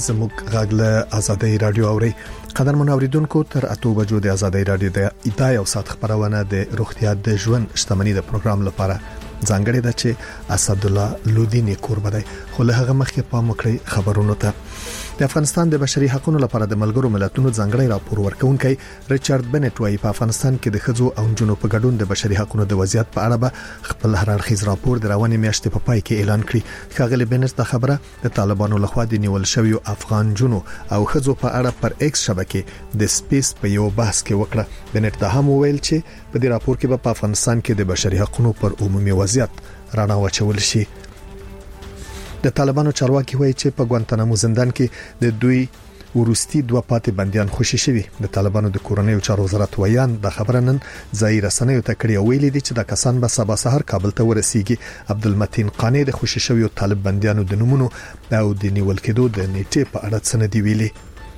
زموږ غږ له آزادۍ رادیو اوري. قدرمن اوریدونکو تر 8 بجو د آزادۍ رادیو د ایتای او سات خبرونه د روغتیا د ژوند شتمنۍ د پروګرام لپاره ځانګړي ده چې اسد الله لودینی قرباني خو له هغه مخکې پام وکړي خبرونو ته. د افغانستان د بشري حقوقو لپاره د ملګرو ملتونو ځانګړي راپور ورکونکي ریچارډ بنټ وايي په افغانستان کې د خځو او نجونو په ګډون د بشري حقوقو د وضعیت په اړه به خپل هررخیز راپور د روانې میاشتې په پای کې اعلان کړي. ښاغلي بنټ د خبره د طالبانو لخوا د نیول شویو افغان جنو او خځو په اړه پر ایکس شبکې د سپیس په یو بحث کې وکړه. بنټ دا هم ویل چې په دې راپور کې په افغانستان کې د بشري حقوقو پر عمومي وضعیت رڼا واچول شي. د طالبانو چارواکي وایي چې په ګوانتانامو زندان کې د دوی ورستي دوه پاتې بنديان خوشي شوي. د طالبانو د کورنۍ چارو وزارت ویان د خبره نن ځای رسنیو ته کړی ویلي دي چې د کسان به سبا سحر کابل ته ورسیږي. عبدالمتین قانی د خوشي شویو طالب بنديانو د نمونه او د نیول کېدو د نیټه په اړه څه نه دی ویلي.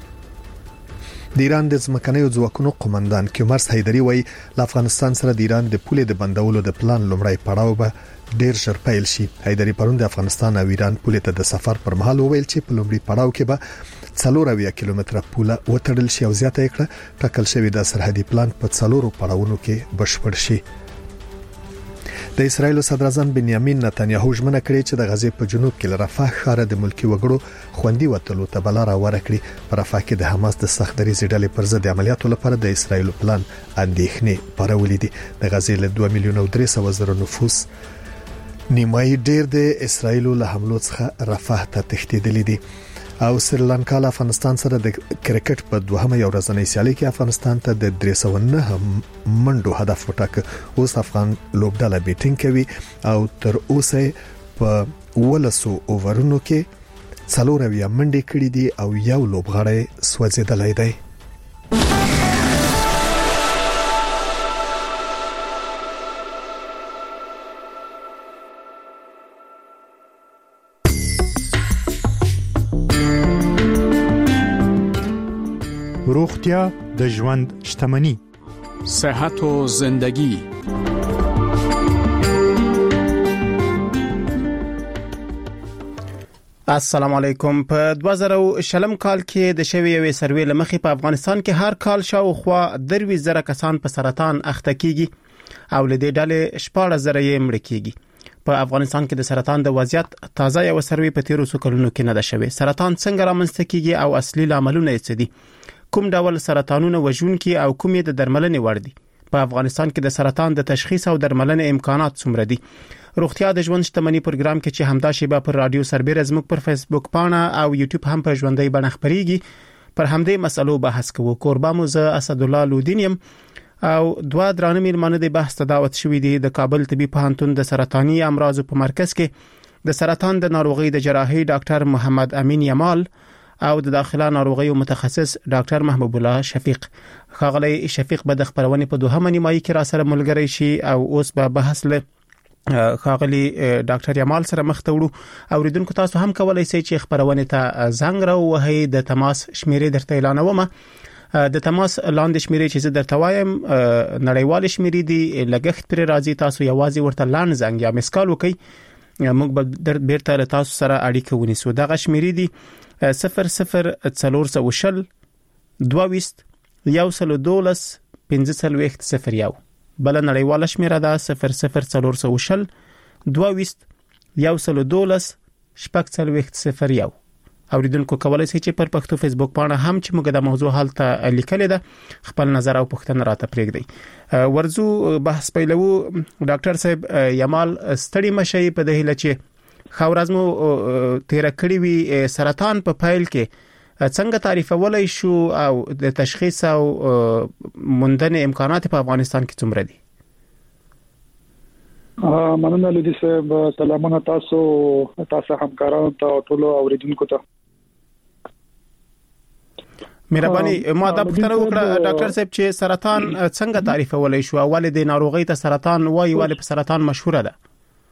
د ایران د ځمکنیو ځواکونو قومندان کیومرس حیدری وایي له افغانستان سره د ایران د پولې د بندولو د پلان لومړی پړاو به ډیر ژر پیل شي. حیدری پرون د افغانستان او ایران پولې ته د سفر پر مهال وویل چې په لومړي پړاو کې به 400 کیلومتره پوله وټړل شي او زیاته کړه ټاکل شوی د سرحدي پلان په 4 پړاوونو کې بشپړ شي. د اسرایل صدر اعظم بنیامین نتنیاهو ژمنه کړې چې د غزې په جنوب کې لرفح ښار د ملکی وګړو خوندي وټلو ته بلاره ورکړي. په رفح کې د حماس د سخت دریځ ډلې پر ضد عملیاتو لپاره د اسرایل پلان اندېښنې پرولې دي. د غزې له 2 میلیون او 300 زره نفوس نیمای ډیر د اسرایل له حملو څخه رفح ته تښتیدلې دي. او سریلانکا له افغانستان سره د کرکټ په دوهمه یو ورځنۍ سیالي کې افغانستان ته د 309 منډو هدف وټاکه. اوس افغان لوبډله بیټینګ کوي او تر اوسه په 1200 اوورونو کې 4 منډې کړې دي او یو لوبغاړی سوځیدلی دی. روغتیا د ژوند شتمنی. صحت و زندگی. السلام علیکم. په 2000 کال کې د شوی یوې سروې لمخې په افغانستان کې هر کال شاوخوا 3000 کسان په سرطان اخته کیږي او لدې ډلې 14000 یې مړ کیږي. په افغانستان کې د سرطان د وضعیت تازه یو سروې په 13 کلونو کې نه ده شوی. سرطان څنګه رامنځته کیږي او اصلي عاملونه یې څه دي؟ کوم ډول سرطانونه وژونکي او کومې د درملنې وړ دي؟ په افغانستان کې د سرطان د تشخیص او درملنې امکانات څومره دي؟ روغتیا د ژوند شتمنۍ پروګرام کې چې همدا شیبه پر رادیو سربېره زموږ پر فیسبوک پاڼه او یوټیوب هم په ژوندۍ بڼه خبريږي. پر همدې مسلو بحث کوو. قربا مو زه اسد الله لودینیم او دوه درانه میلمانه د بحث ته دعوت شوي دي. د کابل طبي پوهنتون د سرطاني امراض په مرکز کې د سرطان د ناروغي د جراحي ډاکټر محمد امین یمال او د داخله ناروغیو متخصص ډاکټر محبوب الله شفیق. خاغلی شفیق به د خبرونه په دوهمه نیمایي کې را سره ملګری شي او اوس به بحث له خاغلی ډاکټر یمال سره مخ ته وړو. اوریدونکو تاسو هم کولای شئ چې خبرونه ته زنګ راوهئ. د تماس شمیرې درته اعلانوم. د تماس لاندې شمیرې چې زه درته وایم نړیوال شمیرې دي. لګښت پر راځي. تاسو یوازې ورته لاند زنګ یا مسکال وکئ. موږ به بیرته له تاسو سره اړیکه ونیسو. دغه شمیرې دي 00440 22 112 1501. بل نړیواله شمیره ده 00440 22 112 1501. اوریدونکو کولای شي چې پر پښتو فیسبوک پاڼه هم چې موږ د موضوع حالت لیکل ده خپل نظر او پوښتنه راته پرېږدئ. ورزو بحث پیلو. ډاکټر صاحب یمال ستړي مشي په دهله چې خاورزمو تیر کړی وی سرطان په فایل کې څنګه تعریفولای شو او د تشخیص او موندنې امکانات په افغانستان کې څومره دي؟ مننه لدی صاحب. سلامونه تاسو همکارانو ته ټول اوریدونکو ته. مهرباني ما دا پوښتنه وکړه ډاکټر صاحب چې سرطان څنګه تعریفولای شو؟ اول د ناروغي ته سرطان وایي ولې په سرطان مشهوره ده؟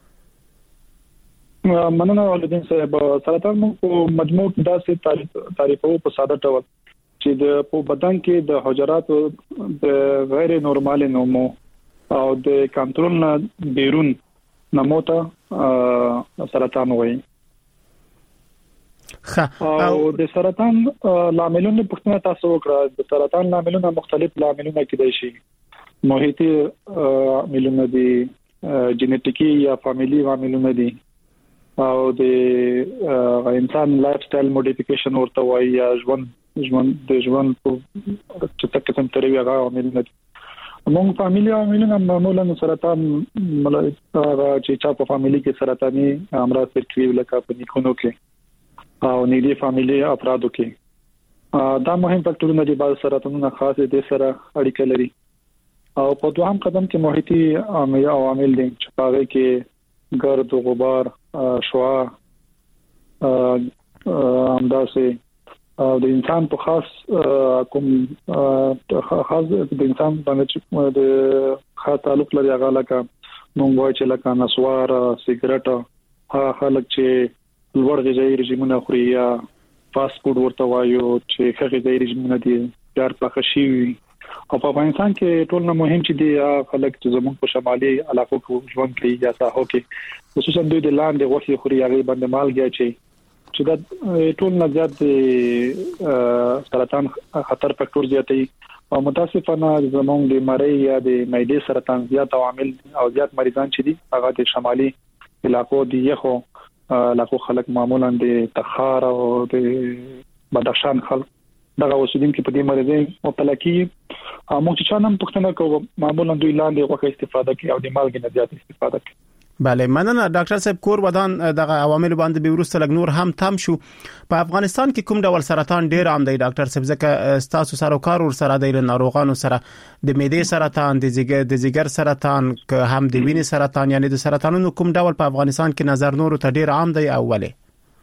مننه ولدین صاحب. سرطان په مجموع داسې تعریفو په ساده ډول چې د په بدن کې د حجراتو د غیر نورمال نمو او د کنټرول نه بیرون نمو ته سرطان وایي. او د سرطان لاملونو پوښتنه تاسو وکړه. د سرطان لاملونه مختلف لاملونه کېدای شي. محیطي عاملونه دي، جینټیکي یا فامیلی عاملونه دي، او د انسان لایف سټایل موډیفیکیشن ورته وایي یا ژوند په چې تکتم ترې هغه عاملونه دي. موږ فامیلی عاملونه معمولا سرطان چې چا په فامیلی کې سرطاني امراض ترکیب لکه په نیکونو کې او نږدې فامیلی افرادو کې دا مهم فاکټورونه دي. بعض سرطانونه خاص دي سره اړیکه لري. او په دوهم قدم کې محیطي عوامل دي چې هغه کې ګرد او غبار، شعاع، همداسې د انسان په خاص د انسان باندې د خاص تعلق لري. هغه لکه موږ وایو چې لکه نسوار، سیګریټ، هغه خلک چې لوړ غذایی رژیمونه خوري یا فاست فود ورته وایو چې ښه غذایی رژیمونه دي ډېر پاخه شي. او په افغانستان کې ټول نه مهم چې دي خلک چې زموږ په شمالي علاقو کې ژوند کوي یا ساحو کې خصوصا دوی د لاندې غوښې خوري، هغه باندې مالګه چې دا ټول نه زیات سرطان خطر فاکټور زیاتوي. او متاسفانه زموږ د مړی یا د معدې سرطان زیات عوامل او زیات مریضان چې دي هغه د شمالي علاقو دي. یخو علاقو خلک معمولا د تخار او د بدخشان خلک دغه اوسیدونکو په دې مرزه مبتلا کیږي. موږ چې نن پښتنه کوو معمولا دوی لاندې غوښه استفاده کوي او د مالګې نه زیات استفاده کوي. بله مننه ډاکټر صاحب. کور ودان دغه عوامل باندې به ورسته لګ نور هم تم شو. په افغانستان کې کوم ډول سرطان ډیر عام دی ډاکټر صاحب؟ ځکه تاسو سره کار ور سره دی ناروغانو سره د معدې سرطان، د ځیګر سرطان، که هم د وینې سرطان، یعنی د سرطانونو کوم ډول په افغانستان کې نظر نور ته ډیر عام دی اوله؟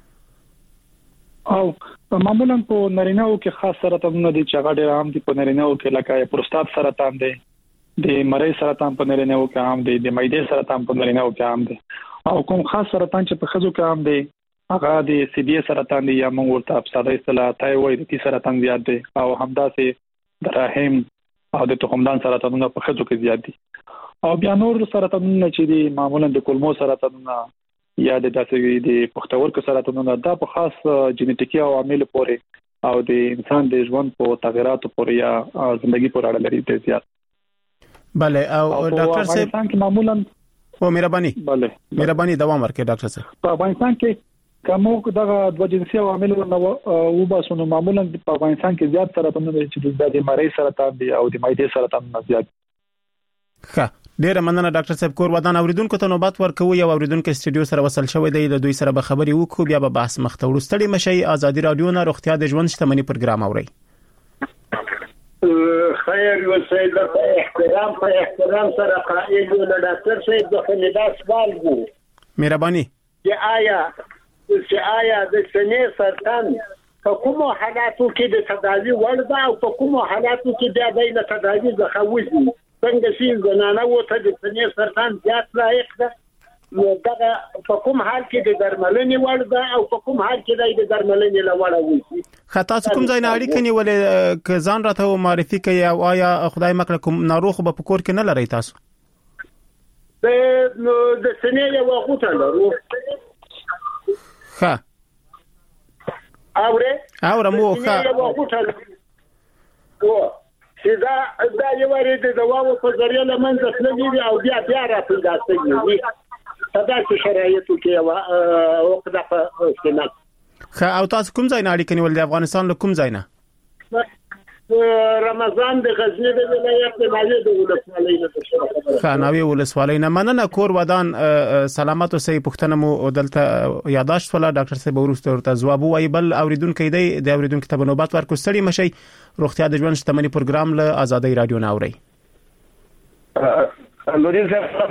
او معمولا په نارینه‌و کې خاص سرطانونه دي چې هغه ډیر عام دي. په نارینه‌و کې لکه پروستات سرطان دی، د مړی سرطان په نارینه‌و کې عام دی، د معدې سرطان په نارینه‌و کې عام دی. او کوم خاص سرطان چې په ښځو کې عام دی هغه د سی بی سرطان دی یا موږ ورته په ساده اصطلاح تایرویډ سرطان زیات دی. او همداسې د رحم او د تخمدان سرطانونه په ښځو کې زیات دي. او بیا نور سرطانونه چې دي معمولا د کولمو سرطانونه یا د داسې د پښتورګو سرطانونه دا په خاص جینټیکي عوامل پورې او د انسان د ژوند په تغیراتو پورې یا ژوندۍ پورې اړه لري د زیات. بله او ډاکټر صاحب افغانستان کې معمولا مهرباني دوام ورکړئ ډاکټر صاحب. په افغانستان کې کومو دغه د جنسي عوامل او باسونو معمولا په افغانستان کې زیات سرطانونه چې د مړی سرطان دي او د معدې سرطان زیات. ښه ډیره مننه ډاکټر صاحب. کور ودان اوریدونکو ته نوبت ورکوي. یو اوریدونکو استودیو سره وصل شوی دی، د دوی سره به خبري وکړو، بیا به بحث مخته ورستړي مشي. ازادي رادیو نه روغتیا د ژوند شتمنۍ پروګرام اوري. خیر وسید په احترام سره قائل ول ډاکټر صاحب د خندا سوال وو. مهرباني. چې آیا د سینې سرطان په کومو حالاتو کې د تداوی وړ ده او په کومو حالاتو کې د تداوی څخه وځي؟ څنګه چې زنانه وته د سینې سرطان زیات لایق ده، نو دا په کوم حال کې د درملنې وړ ده او په کوم حال کې د درملنې لوړ وي؟ خطا کوم ځای نه اړیکه نیولې ک ځان راته معرفي کوي او آیا خدای مکړه کوم ناروغ به په کور کې نه لري تاسو؟ د سینې یو غوټه لرو. ښه اوره مو ښه چې دا یو وری د دواو په ذریعہ لمنځه تللی او بیا را پیدا شوی دا چې شرایطو کې وقته په استعمال. ښه او تاسو کوم ځای نه اړیکه نیول د افغانستان له کوم ځای نه؟ رمضان د غزنی د ولایت د مالی د ولسوالۍ نه. خاناوي ولسوالۍ نه. مننه. کور ودان سلامت اوسئ. پښتنه مو دلته یاداشت ولا ډاکټر صاحب ورسته ځواب وایي. بل اوریدونکو دی د اوریدونکو ته نوبت ورکو. ستړي مشي. روغتیا د ژوند شتمنۍ پروګرام له آزادۍ رادیو نه اوري. لوري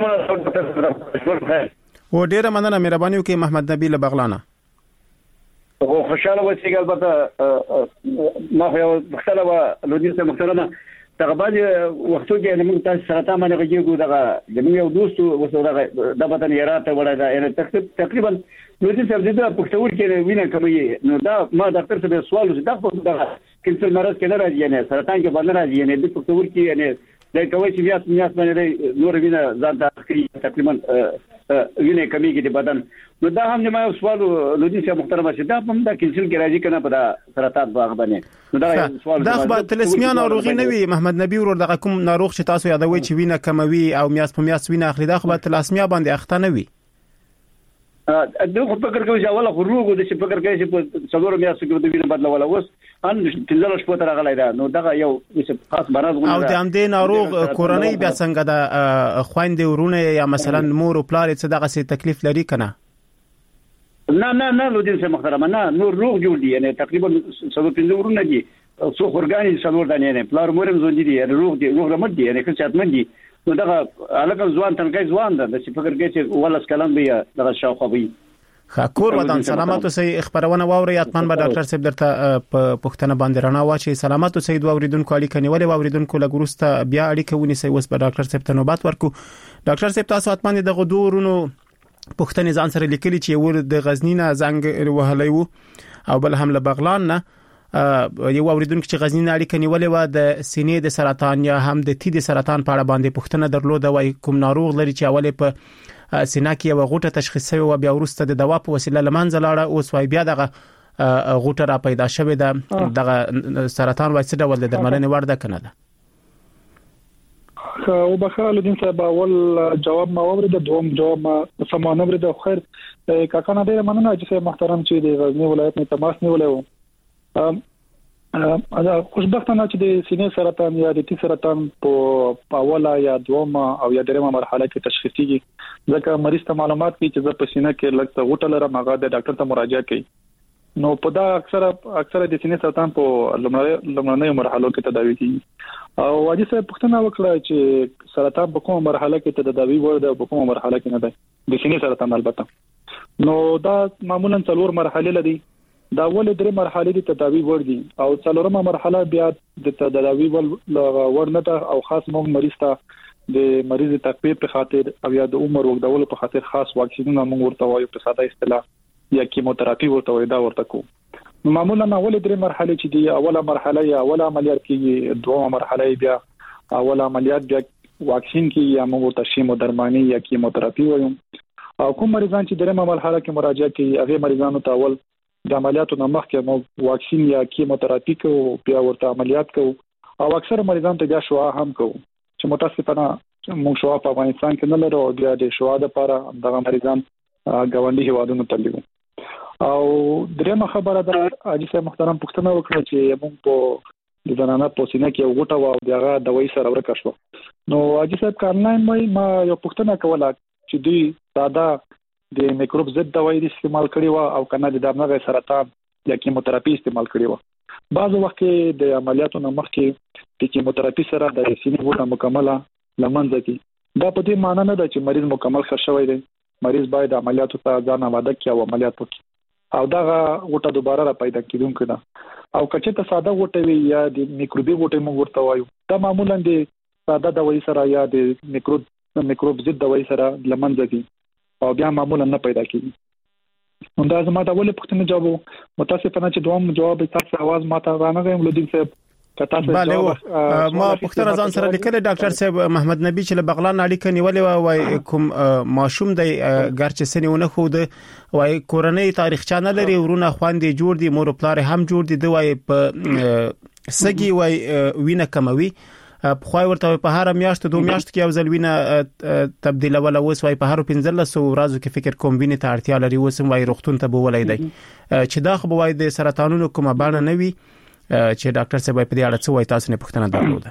صاحب و ډیره مننه. مهرباني وکړئ. محمد نبی له بغلانه. خوشاله وسیګل البته ما خو مختلفه لودي سره محترمه تقبل وختو کې موږ تاسو سره باندې غږیږو دغه د یو دوست وسره د بدن یراته وړه دا یعنی تقریبا لودي سره د پښتور کې وینه کوي. نو دا ما ډاکټر سره سوال وکړ دا کینسر مرض کې نه راځي، یعنی سرطان کې باندې راځي، یعنی د پښتور کې یعنی د کوي چې بیا باندې نور وینه ځان ته تقریبا وینې کمیږي د بدن. نو دا هم ما سوال لودي چې محترم شه دا هم دا کینسل کې راځي کنه په سرطان باغ باندې. نو دا سوال دا خو تلسمیا ناروغي نه وي محمد نبی ورور دغه کوم ناروغ چې تاسو یادوي چې وینه کموي او میاس په میاس وینه اخلي دا خو تلسمیا باندې اخته نه وي. دغه فکر کوي چې اوله خروج د څه فکر کوي چې په څلور میاشتو کې د وینې بدلول اوس ان تنزل شپه تر غلای دا. نو دغه یو خاص مرض غوښنه او د همدې ناروغ کورنۍ بیا څنګه د خويندې ورونه یا مثلا مور او پلار څه دغه څه تکلیف لري کنه؟ نه لودي چې محترم نه نور روغ جوړ دي یعنی تقریبا 75 ورونه دي څو خورګانی څلور دانې نه پلار مورم زوندي دي روغ دي روغ رمد دي یعنی که چاتمن دي. نو دغه علاقه ځوان تنګي ځوان ده چې فکر کوي چې ولس کلام دی دغه شاوخوي. خاکور ودان سلامات اوسئ. خبرونه واوري اتمن به ډاکټر صاحب درته په پښتنه باندې رڼا واچي. سلامات اوسئ. دوه اوریدونکو اړیکه نیولې اوریدونکو لګروسته بیا اړیکه ونیسي. اوس به ډاکټر صاحب ته نوبت ورکو. ډاکټر صاحب تاسو اتمن دغه دورونو پښتنه ځان سره لیکلي چې ور د غزنی نه زنګ وهلی وو او بل هم له بغلان نه یو اوریدونکو چې غزنی نه اړیکه نیولې و د سینې د سرطان یا هم د تی د سرطان په اړه باندې پښتنه درلوده وای کوم ناروغ لري چې اوله په سینې کې یو غوټه تشخیص شوی او بیا ورسته د دوا په وسیله لمنځه لاړه او سوای بیا دغه غوټه را پیدا شوه دغه سرطان وای څه ډول د درملنې وړ ده کنه ده؟ او بخاله دین صاحب اول جواب ما اورید دوم جواب ما سمانه ورید خیر کاکا نه ډیر مننه چې محترم چې د غزنی ولایت نه تماس نیولې وو. خوشبختانه چې د سینې سرطان یا د تی سرطان په اوله یا دومه او یا دریمه مرحله کې تشخیص کیږي ځکه مریض ته معلومات کوي چې په سینې کې لږ غوټه لرم هغه د ډاکټر ته مراجعه کوي. نو په دا اکثره د سینې سرطان په لومړنۍ مرحلو کې تداوي کیږي. او واجی صاحب پښتنه وکړه چې سرطان په کومه مرحله کې تداوي ورده په کومه مرحله کې نه ده د سینې سرطان البته. نو دا معمولا 4 مرحله لري. دا اول 3 مرحله د تداوي وردي او 4مه مرحله بیا د تداوي ورنه او خاص موږ مریض ته د مریض تقویه په خاطر او یا د عمر وګدول په خاطر خاص واکسینونه موږ ورته وایو په ساده اصطلاح یا کیموتراپي ورته وایي دا ورته کو. معمولا اول 3 مرحله چې دی اوله مرحله یا اوله عملیات کې دومه مرحله بیا اوله عملیات بیا واکسین کې یا موږ ورته شیمو درمانی یا کیموتراپي وایو. او کوم مریضان چې درېمه مرحله کې مراجعه کوي هغه مریضانو ته اول د عملیاتو نه مخکې موږ واکسین یا کیموتراپي کوو بیا ورته عملیات کوو. او اکثر مریضان ته بیا شعاع هم کوو چې متاسفانه موږ شعاع په افغانستان کې نه لرو او بیا د شعاع لپاره دغه مریضان غونډي هوادونو ته لیږو. او درېمه خبره ده اجي صاحب محترم پښتنه وکړه چې موږ په د زنانه په سینې کې وګټه و او دغه دوايي سره ورکه شو. نو اجي صاحب کارناین ما یو پښتنه کوله چې دوی ساده د میکروب ضد دوايي استعمال کړي و او کنه د دماغ سرطان یا کیموتراپي استعمال کړي و. بعض وخت کې د عملیاتو نه مخکې د کیموتراپي سره د سینې وګړه مکمله لمنځه کی. دا په دې معنی نه ده چې مریض مکمل ښه شوی دی. مریض باید عملیاتو ته ځان آماده کړي او عملیات وکړي او دا غوټه دوباره را پیدا کیدونکې ده. او کچې ته ساده غوټه وي یا د میکروبي غوټه موږ ورته وایو دا معمولا د ساده دوايي سره یا د میکروب ضد دوايي سره لمنځه کی او بیا معمولا نه پیدا کیږي. نو دا زما د اول پښتنه جواب متاسفانه چې دوم جواب تاسو आवाज ماته رانغیم لودین صاحب بله ما پښتنه ځان سره لیکل ډاکټر صاحب محمد نبی چې له بغلان اړیکه نیولې وای کوم ماشوم دی ګرچې سنونه خو د وای کورنۍ تاریخچه نه لري ورونه خواندې جوړ دي مور پلار هم جوړ دي دوی په سګي وای وینه کموي په خوای ورته په هر میاشت 2 میاشت کې یو ځل وینه تبدیل ولا وس وای په هر 15 ورځو کې فکر کوم وینه ته اړتیا لري وسم وای روغتون ته بولای دی چې دا خو وای د سرطانونو کومه باندې نه وي چې ډاکټر صاحب په دې اړه څه وایي تاسو نه پوښتنه درلوده؟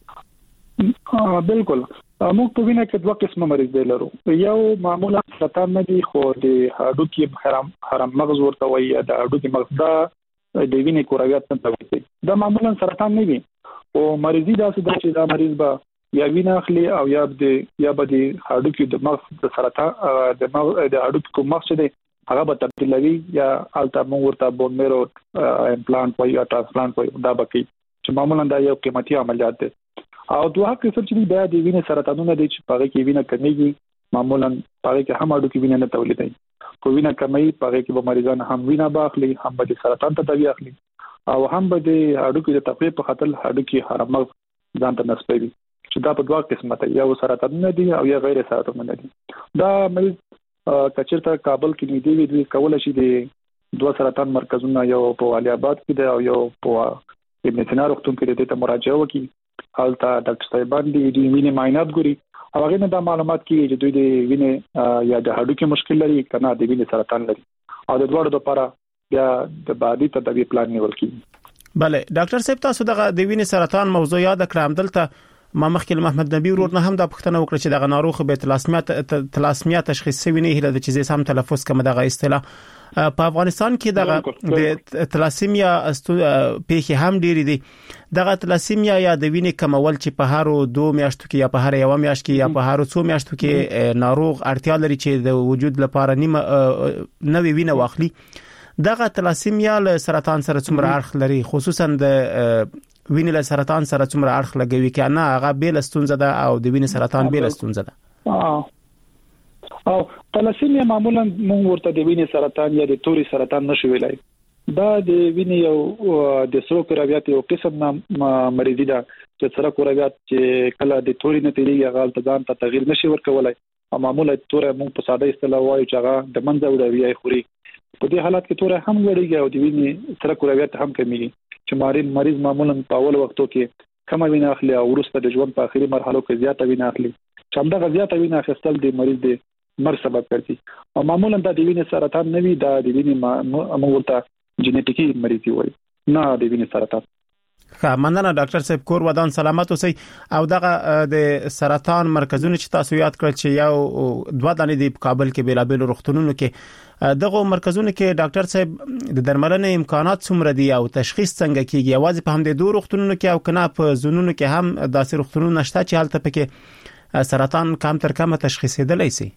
بالکل موږ په وینه کې 2 قسمه مریض دی لرو. یو معمولا سرطان نه دی خو د هډو کې حرم مغز ورته وایي د هډو کې مغز دا د وینې کورویات ته وایي. دا معمولا سرطان نه وي او مریضي دا چې دا مریض به یا وینه اخلي او یا به د هډو کې د مغز د سرطان د هډو کې کوم مغز دی هغه به تبدیلوي یا الټا موږ ورته بون میرو امپلانټ وایي یا ټرانسپلانټ وایي دا به کوي چې معمولا دا یو قیمتي عملیات دی. او دوه قسم چې بیا د وینې سرطانونه دي چې پاره کې وینه کمیږي معمولا پاره کې هم اډو کې وینه نه تولیدوي. کو وینه کمی پاره کې به مریضان هم وینه باخلي هم به سرطان ته تداوی اخلي او هم به د اډو کې د تقویه په خاطر اډو کې حرم مغز ځان ته نسبوي چې دا په دوه قسمه دي، یو سرطانونه دي او یا غیر سرطانونه دي. دا مریض کچرته کابل کې نیدي وي دوی کول شي د دوه سرطان مرکزونه یو په علي آباد کې دی او یو په ابن سینا روغتون کې ته مراجعه وکړي. حالت ډاکټر صاحبان دي د وینې معاینات ګوري او هغه نه د معلومات کې چې دوی د وینې یا د هډوکو مشکل لري کنه د وینې سرطان لري او د دوړو لپاره بیا د بعدي تدابیر پلان نیول کیږي. بله ډاکټر صاحب تاسو دغه د وینې سرطان موضوع یاد کړم. دلته ما مخکې محمد نبی ورور نه هم د پښتنه وکړه چې دغه ناروغ به تلاسمیا تشخیص شوی نه هله د چې سم تلفظ کوم دغه اصطلاح په افغانستان کې دغه د تلاسیمیا پیښې هم ډېری دي. دغه تلاسیمیا یا د وینې کمول چې په هر 2 میاشتو کې یا په هر 1 میاشت کې یا په هر 2 میاشتو کې ناروغ اړتیا لري چې د وجود لپاره نیمه نوې وینه واخلي. دغه تلاسیمیا له سرطان سره څومره اړخ لري، خصوصا د وینې له سرطان سره څومره اړخ لګوي کنه هغه بیل ستونزه ده او د وینې سرطان بیل ستونزه ده؟ او تلاسیمیا معمولا موږ ورته د وینې سرطان یا د توري سرطان نشو ویلای. دا د وینې یو د سرو کرویات یو قسم مریضي ده چې سره کرویات چې کله د توري نه تیریږي هغه ځان ته تغییر نشي ورکولای او معمولا تور موږ په ساده اصطلاح وایو چې هغه د منځه وړي خوري. په دې حالت کې تور هم وړيږي او د وینې سره کرویات هم کمیږي چې مریض معمولا په اول وختو کې کم وینه اخلي او وروسته د ژوند په اخري مرحلو کې زیاته وینه اخلي چې همدغه زیاته وینه اخیستل د مریض د مرګ سبب ګرځي او معمولا د وینې سرطان نه وي، د وینې امورته جنټیکي مریضي وي نه د وینې سرطان. مننه ډاکټر صاحب، کور ودان سلامت اوسئ. او دغه د سرطان مرکزونه چې تاسو یاد کړل چې یو 2 دانې د کابل کې بیلابل روغتونونو کې دغه مرکزونه کې ډاکټر صاحب د درملنې امکانات څومره دي او تشخیص څنګه کیږي؟ یوازې په هم د 2 روغتونونو کې او کنه په زونونو کې هم داسې روغتونونه شته چې حالت پکې سرطان کم تر کم تشخیصېدلی شي؟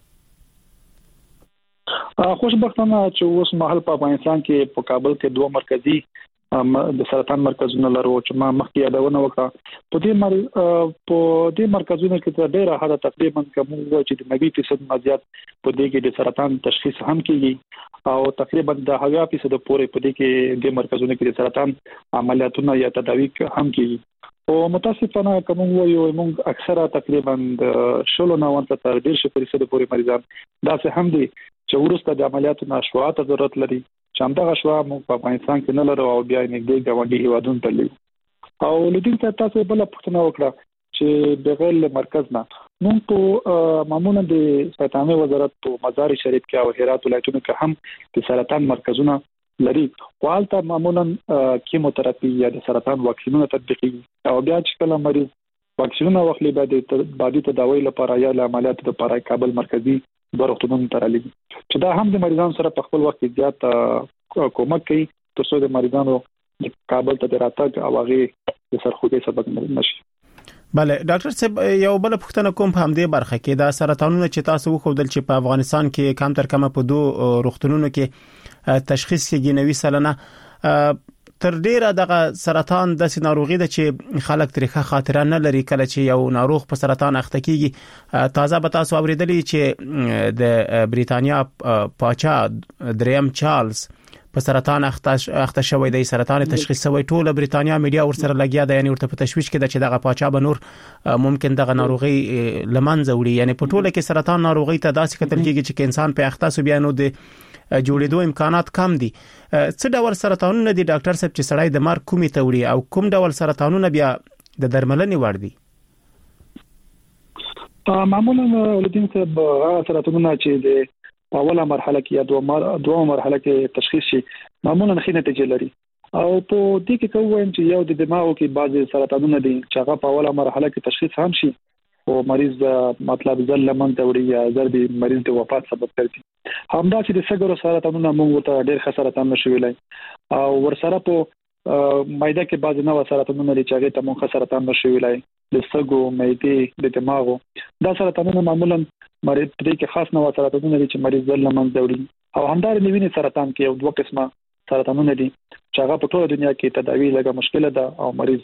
خوشبختانه چې اوس مهال په افغانستان کې په کابل کې 2 مرکزي د سرطان مرکزونه لرو چې ما مخکې یادونه وکړه. په دې مرکزونو کې ډېر حد تقریبا کوم چې د 90% زیات په دې کې د سرطان تشخیص هم کیږي او تقریبا د 70% پورې په دې کې د مرکزونو کې د سرطان عملیاتونه یا تداوی هم کیږي. او متاسفانه کوم وایو موږ اکثره تقریبا د 90 تر 100% پورې مریضان دا څه هم دي چې ورسته د عملیاتو نشوات ضرورت لري چې همدغه شوا موږ په افغانستان کې نه لرو او بیا نږدې ګاونډي هیوادونو ته لرو. او لدین ته تاسو بل پوښتنه وکړه چې بغیر مرکز نه موږ په معمولا د سرطان وزارت په مزار شریف کې او هرات ولایتونو کې هم د سرطان مرکزونه لري. والته معمولا کیموتراپي یا د سرطان واکسینونه تطبیقي او بیا چې کله مریض واکسینونه واخلي بعد تداوی لپاره یا عملیات لپاره کابل مرکزي روغتونونو ته راځي چې دا هم د مریضانو سره په خپل وخت زیات کومک کوي ترڅو د مریضانو د کابل ته راتګ او هغه د سرخوږي سبب نشي. بله ډاکټر صاحب، یو بل پوښتنه کوم په همدې برخه کې دا سرطانونه چې تاسو وښودل چې په افغانستان کې کم تر کم په 2 روغتونونو کې تشخیص کېږي 90% تر ډیره دغه سرطان د ناروغي د چې خلک تاریخه خاطره نه لري. کله چې یو ناروغ په سرطان اخته کیږي تازه به تاسو اوریدلې چې د بریتانیا پاچا دریم چارلز په سرطان اخته شوی دی، سرطان تشخیص شوی. ټول بریتانیا میډیا ورسره لګیا ده، یعنی ورته په تشویش کې ده چې دغه پاچا به نور ممکن دغه ناروغي لمنځه وړي. یعنی په ټوله کې سرطان ناروغي ته داسې کتل کیږي چې انسان په اخته سو بیا نو د جوړېدو امکانات کم دي. څه ډول سرطانونه دي ډاکټر صاحب چې سړی د مرګ کومې ته وړي او کوم ډول سرطانونه بیا د درملنې وړ دي؟ معمولا ولدین صاحب سرطانونه چې د اوله مرحله کې یا دوه مرحله کې تشخیص شي معمولا ښه نتیجه لري. او په دې کې کوم چې یو د دماغو کې بعضي سرطانونه دي چې هغه په اوله مرحله کې تشخیص هم شي او مریض مطلب ځل لمن ته وړي یا ضربي مریض د وفات سبب ګرځي. همدا چې د سګرو سرطانونه موږ ته ډېر ښه سرطان نشو ویلای او ورسره په معده کې بعض نوع سرطانونه لري چې هغه ته موږ سرطان نشو ویلای. د سګو، معدې، د دماغو دا سرطانونه معمولا مریض دې کې خاص نوع سرطانونه لري چې مریض ځل لمن ته وړي. او همدار نیوینې سرطان کې یو 2 قسمه سرطانونه دي چې هغه په ټوله دنیا کې تداوی لږه مشکله ده او مریض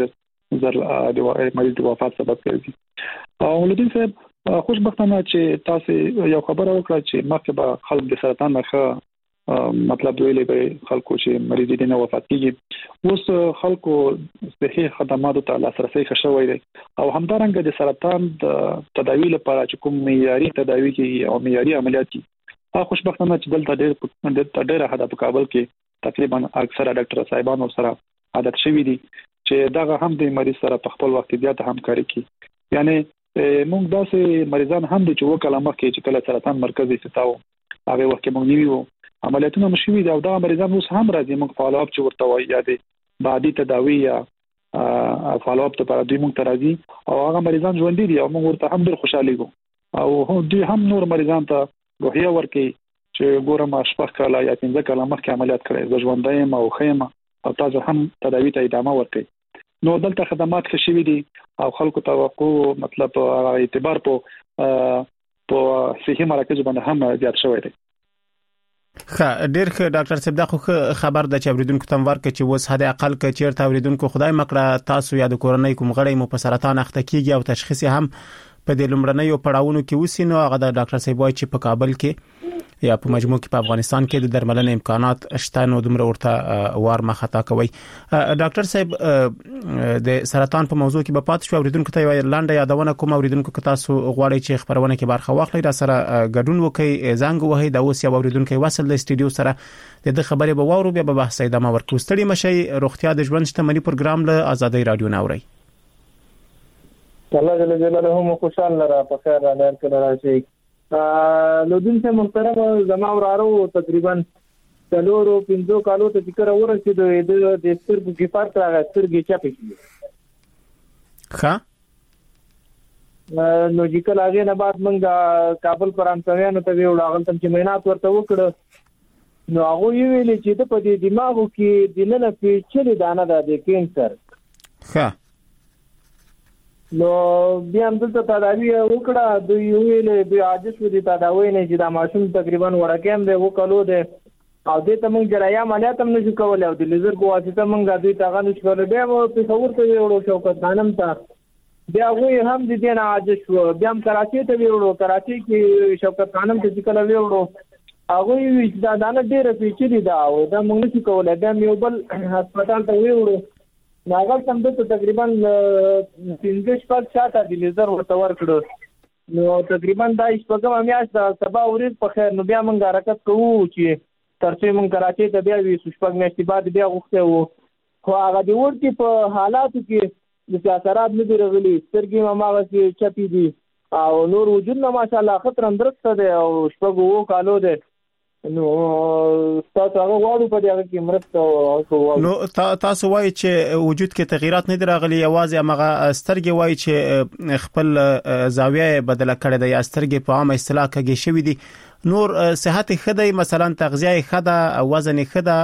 د مریض د وفات سبب ګرځي. او ولدین صاحب خوشبختانه چې تاسو یو خبره وکړه چې مخکې به خلک د سرطان مخه مطلب ویلې به خلکو چې مریض دي نه وفات کیږي اوس خلکو صحي خدماتو ته لاسرسي خښوي دي او همدارنګه د سرطان د تداوی لپاره چې کوم معیاري تداوی کې او معیاري عملیات دي خوشبختانه چې دلته ډېر حدا په کابل کې تقریبا اکثره ډاکټر صاحبانو سره عادت شوی دي چې دغه هم د مریض سره په خپل وخت زیات همکاري کوي یعنی موږ داسې مریضان هم د چې وکړه مخکې چې کله سرطان مرکزي ستاو هغه وخت موږ نیو عملیاتونه مشوي دي او دا مریضان اوس هم راځي موږ فالو اپ چې ورته وایي یا د بعدي تداوی یا فالو اپ ته پر دوی موږ ترازي او هغه مریضان ژوند دي او موږ ورته هم ډېر خوشاله یو او دوی هم نور مریضان ته روحیه ورکي چې ګورم شپږ کاله یا 15 کاله مخکې عملیات کړي د ژوندایم او خیمه او تاسو هم تداوی ته ادامه ورکړي نو دلته خدمات ښه شوي دي او خلکو توقع مطلب اعتبار په صحي مراکز باندې هم زیات شوی دی ډیر ښه ډاکټر صاحب دا خو خبر د چوریدونکو تموار کې چې وس حد اقل کې چیرته اوریدونکو خدای مکړه تاسو یا د کورنۍ کوم غړي مو په سرطان اخته کیږي او تشخیص هم په د لومړنیو پړاوونو کې وسینو هغه د ډاکټر صاحب وایي چې په کابل کې یا په مجموع کې په افغانستان کې د درملنې امکانات شته نو دومره ورته وار مخه کوي ډاکټر صاحب د سرطان په موضوع کې په پات شو اوریدونکو ته لاندې یادونه کوم اوریدونکو که تاسو غواړئ چې خبرونه کې برخه واخلئ را سره ګډون وکړئ زنګ وهئ د اوس یو اوریدونکو وصل د استودیو سره د خبرې به وورو بیا به بحث ادامه ورکړو ستړي مشي روغتیا د ژوند شتمنۍ پروګرام له آزادۍ رادیو ناوري الله جل جلاله مو خوشاله را په خیر را لر کړه راشي لودین ته محترم زما ورارو تقریبا 4-5 کالو ته ذکر ورسید د سترګو کې فرق راغی سترګې چپې شي ښه نو ذکر هغه نه بعد موږ کابل پرانتویانو ته ویل هغه تم چې مینات ورته وکړه نو هغه ویل چې د په دماغو کې د نه پیچلې دانه ده د کینسر ښه نو بیا هم دلته تداوی وکړه دوی ویلې بیا عاجز شو دي تداوی نه چې دا ماشوم تقریبا ورکه دی وکړو دی او دې ته موږ جراحي عملیات هم نشو کولای او د لیزر په واسطه موږ دوی ته غنښ کولای بیا په تصور ته ویړو شوکت خانم ته بیا غوي هم دې نه عاجز شو بیا هم کراچي ته ویړو کراچي کې شوکت خانم ته چې کله ویړو هغه وی دا دانه ډېر پیچلې ده او دا موږ نشو کولای دا یو بل هسپتال ته ویړو ناغل سم د تقریبا 15 شاته د لیزر ورته ورکړو نو تقریبا دا شپږم میاشت سبا ورځ په خیر نو بیا موږ حرکت کوو چې ترڅو موږ کراچي ته بیا وي شپږ میاشتې بعد بیا غوښته وو خو هغه د ورته په حالاتو کې د اثرات نه دی راغلي سترګې ماماغه چې چپی دي او نور وجود نه ماشاءالله خطر اندرسته دی او شپږ کالو دی نو تاسو هغه واړو په دغه کې مرسته نو تاسو وایي چې وجود کې تغیرات نه راغلي یوازې هغه سترګې وایي چې خپل زاویه بدله کړې ده یا سترګې په عامه اصطلاح کې شوې دي نور صحت خدای مثلا تغذیه خدا وزن خدا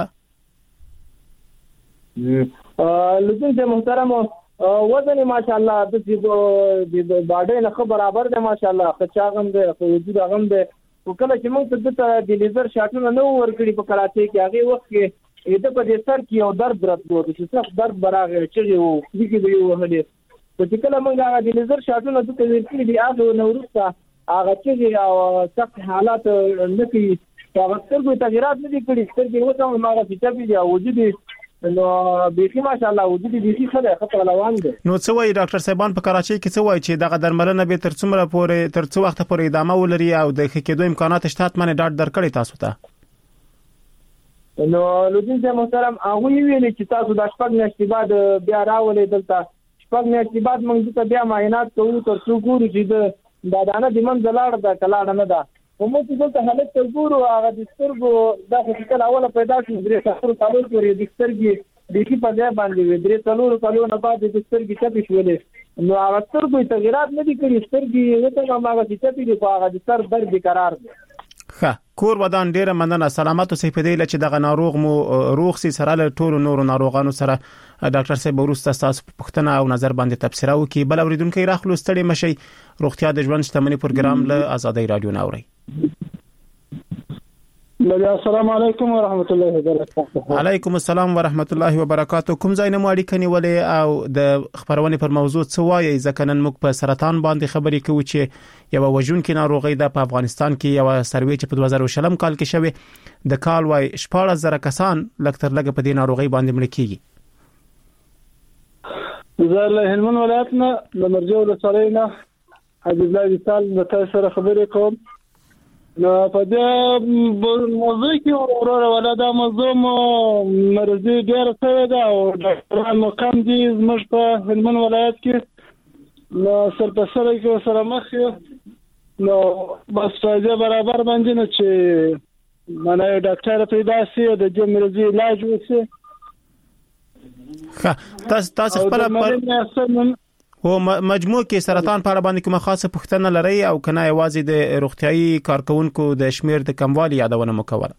لږ محترم وزن ماشاءالله د باډي نه برابر ده ماشاءالله خچاغم ده وجود هغه ده وکړه چې موږ ته د لیزر شاټونه نو ورکړي په کراچي کې هغه وخت کې د په دې سر کې یو درد درلود چې څه درد براغه چې یو کیږي به یو هلي چې کله موږ هغه د لیزر شاټونه د ورکړي دی هغه نو ورسته هغه چې او سخت حالات نه کوي هغه سترګو تغیرات نه دي کړي سترګې وته هغه چې په دې وجود نو بيخي ماشاءالله وجود بيخي خطر روان دي نو څه وایي ډاکټر صاحبان په کراچي کې څه وایي چې دغه درملنه به تر څومره پورې تر څو وخت پورې ادامه ولري او د خکېدو امکانات شته منه ډاټ درکړي تاسو ته نو لودین ته محترم هغه ویل چې تاسو د شپږ میاشتې بعد بیا راولې دلته شپږ میاشتې بعد موږ ته بیا معاینات کوو تر څو ګورو چې دا دانه د من زلاړ د کلاړ نه ده موږ چې دلته حالت ته ګورو هغه د سترګو د خپل اوله پیدا شو درې څلور کالو پورې د سترګې د کی په ځای باندې درې څلور کالو نه بعد د سترګې چپې شولې نو هغه سترګو تغیرات نه دي کړی سترګې وته هغه چې چپې دي په هغه د سر درد قرار دي ښه کور ودان ډیره مننه سلامات اوسئ په دې چې دغه ناروغ مو روغ سي سره له ټولو نورو ناروغانو سره ډاکټر صاحب ورسته تاسو پوښتنه او نظر باندې تبصره وکي بل اوریدونکو راخلو ستړي مشي روغتیا د ژوند شتمنۍ پروګرام له آزادۍ رادیو ناوري السلام علیکم ورحمت الله وبرکاته. علیکم السلام ورحمت الله وبرکاته. کوم ځای نه مو اړیکه نیولې او د خبرونه پر موضوع څه وایي؟ ځکه نن موږ په سرطان باندې خبرې کوو چې یو وژونکې ناروغي ده په افغانستان کې. یو سروې چې په 2020 کال کې شوه د کال وای 14,000 کسان لکتر لګ په دې ناروغي باندې مړ کیږي. زه له هلمند ولایت نه د مرجو ولسوالۍ نه حبیب الله وصال د تاسو سره خبرې کوم. نو په دې موضوع کې وروره ولا دا موضوع مرضی ډیر څه ده او ډاکټرانو کم دي زموږ په هلمند ولایت کې. نو سرپسره کې سره مخ یو نو بس فایده برابر باندې نه چې معنی ډاکټر پیدا سي د دې مرضی علاج وکړي. ښه تاسو خپل او مجموع کې سرطان په اړه باندې کومه خاصه پوښتنه لري او کنه یوازې د روغتيایي کارکونکو د شمیر د کموالي یادونه مکوله؟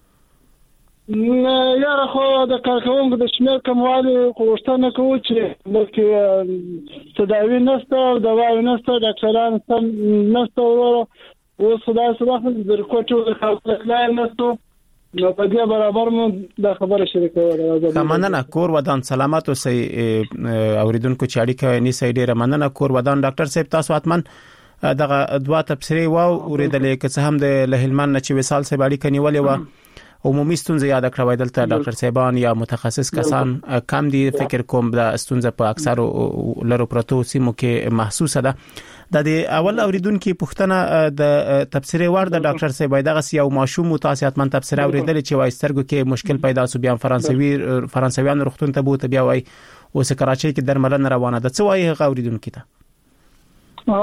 یا خو د کارکونکو د شمیر کموالي غوښتنه کوي چې لکه تداوی نشته او دوايي نشته، ډاکټران سم نشته او صدا د کوټو د خلک لا نشته. نو په دې برابر مو د خبره شریکوله. مننه. کور ودان سلامت اوسئ اوریدونکو چې اړیکه نیسئ. ډیره مننه. کور ودان ډاکټر صاحب تاسو اتمن دغه دوا تبصرې واو اوریدلې که څه هم د لهلمن نه چې وصال صاحب اړیکه نیولې و عمومي ستونزې یاد کړوي. دلته ډاکټر صاحبان یا متخصص کسان کم دي. فکر کوم د ستونزې په اکثر لرو پروتو سیمو کې محسوسه ده. د اول اوریدونکو پوښتنه د تبصرې ور د ډاکټر صاحب دغه یو ماشوم متاسفت من تبصره اوریدل چې وای سترګو کې مشکل پیدا سو، بیا فرانسویان روغتون ته بوته بیا وای اوس کراچۍ کې درملنه روانه ده. څه وای هغه اوریدونکو ته؟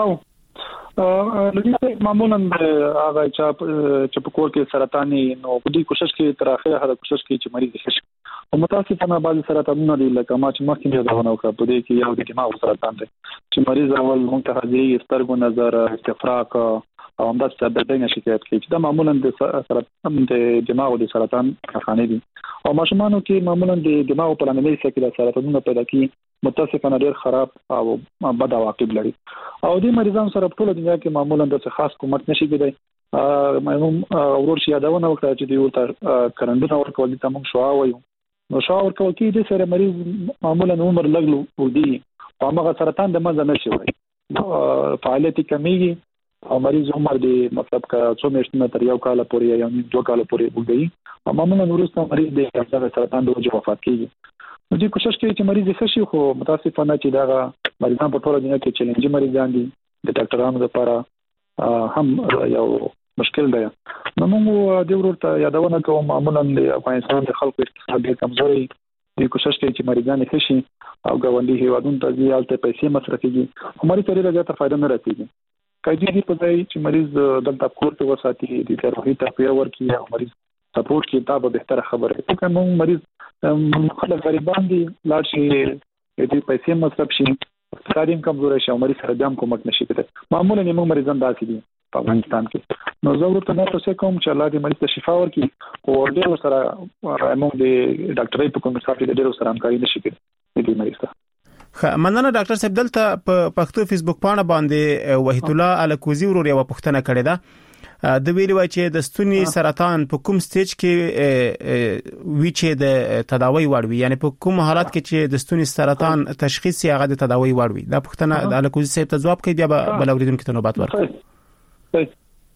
لږه معمولا هغه چې په کور کې سرطاني نو په دې کوشش کې تر اخره هغه کوشش کې چې مریض ښه شي. او متاسفانه بعض سرطانونه دي لکه ما چې مخکې یادونه وکړه په دې کې یو د دماغ سرطان دی چې مریض اول مونږ ته حاضرې سترګو نظر استفراغ او همداسې د دغه شکایت کوي چې دا معمولا د سرطان د دماغ د سرطان خانې دي. او ماشومانو کې معمولا د دماغ په لامل کې د سرطانونه پیدا کی متاسفانه ډیر خراب او بد عواقب لري. او د مریضانو سره په ټول دنیا کې معمولا د خاص کومک نشي کېدای. مېمون اورور شي یادونه وکړه چې دی ورته کرندونه ورکول دي تمام شو وایو. نو شاو ورکول کې د سره مریض معمولا عمر لګلو ودی او هغه سرطان د مزه نشي وای. فعالیت کمیږي او مریض عمر دی مطلب کا څو میاشتې تر یو کال پورې یا 2 کال پورې وګړي او معمولا ورسته مریض د سرطان د وجه وفات کیږي. نو دې کوشش کوي چې مریض ښه شي، خو متاسفانه چې دا مریضان په ټول دنیا کې چیلنج مریضان دي د ډاکټرانو لپاره هم یو مشکل دی. نو موږ د ورته یادونه کوم معمولا د افغانستان د خلکو اقتصاد کمزوري دې کوشش کوي چې مریضان ښه شي او ګاونډي هیوادونو ته ځي پیسې مصرفيږي هماري طریقه زیاته فائدہ نه رسیږي. کایږي دې په ځای چې مریض دلته کور ته وساتي د روحي تقویه ورکړي او مریض سپورټ کې دا به بهتره خبره ده. که موږ مریض خلک غریبان دي لاړ شي دې پیسې مصرف شي اقتصادي کمزوري شي او مریض سره دام کومک نشي کېدای. معمولا موږ مریضان داسې دي په افغانستان کې. نو زه ورته نه تاسو کوم چې الله دې مریض ته شفا ورکړي او ډېر سره موږ د ډاکټرۍ په کوم څه کې ډېر سره همکاري نشي کېدای دې مریض ته. مننه ډاکټر صاحب. دلته په پښتو فیسبوک باندې باندې وحید الله الکوزی ورور یو پوښتنه کړې ده. د ویلي وای چې د ستوني سرطان په کوم سټیج کې وی چې د تداوی وړوي، یعنی په کوم حالت کې چې د ستوني سرطان تشخیص یې هغه د تداوی وړوي. دا پوښتنه د الکوزی صاحب ته جواب کوي، بیا بل اوریدونکو ته نوبت ورکړي.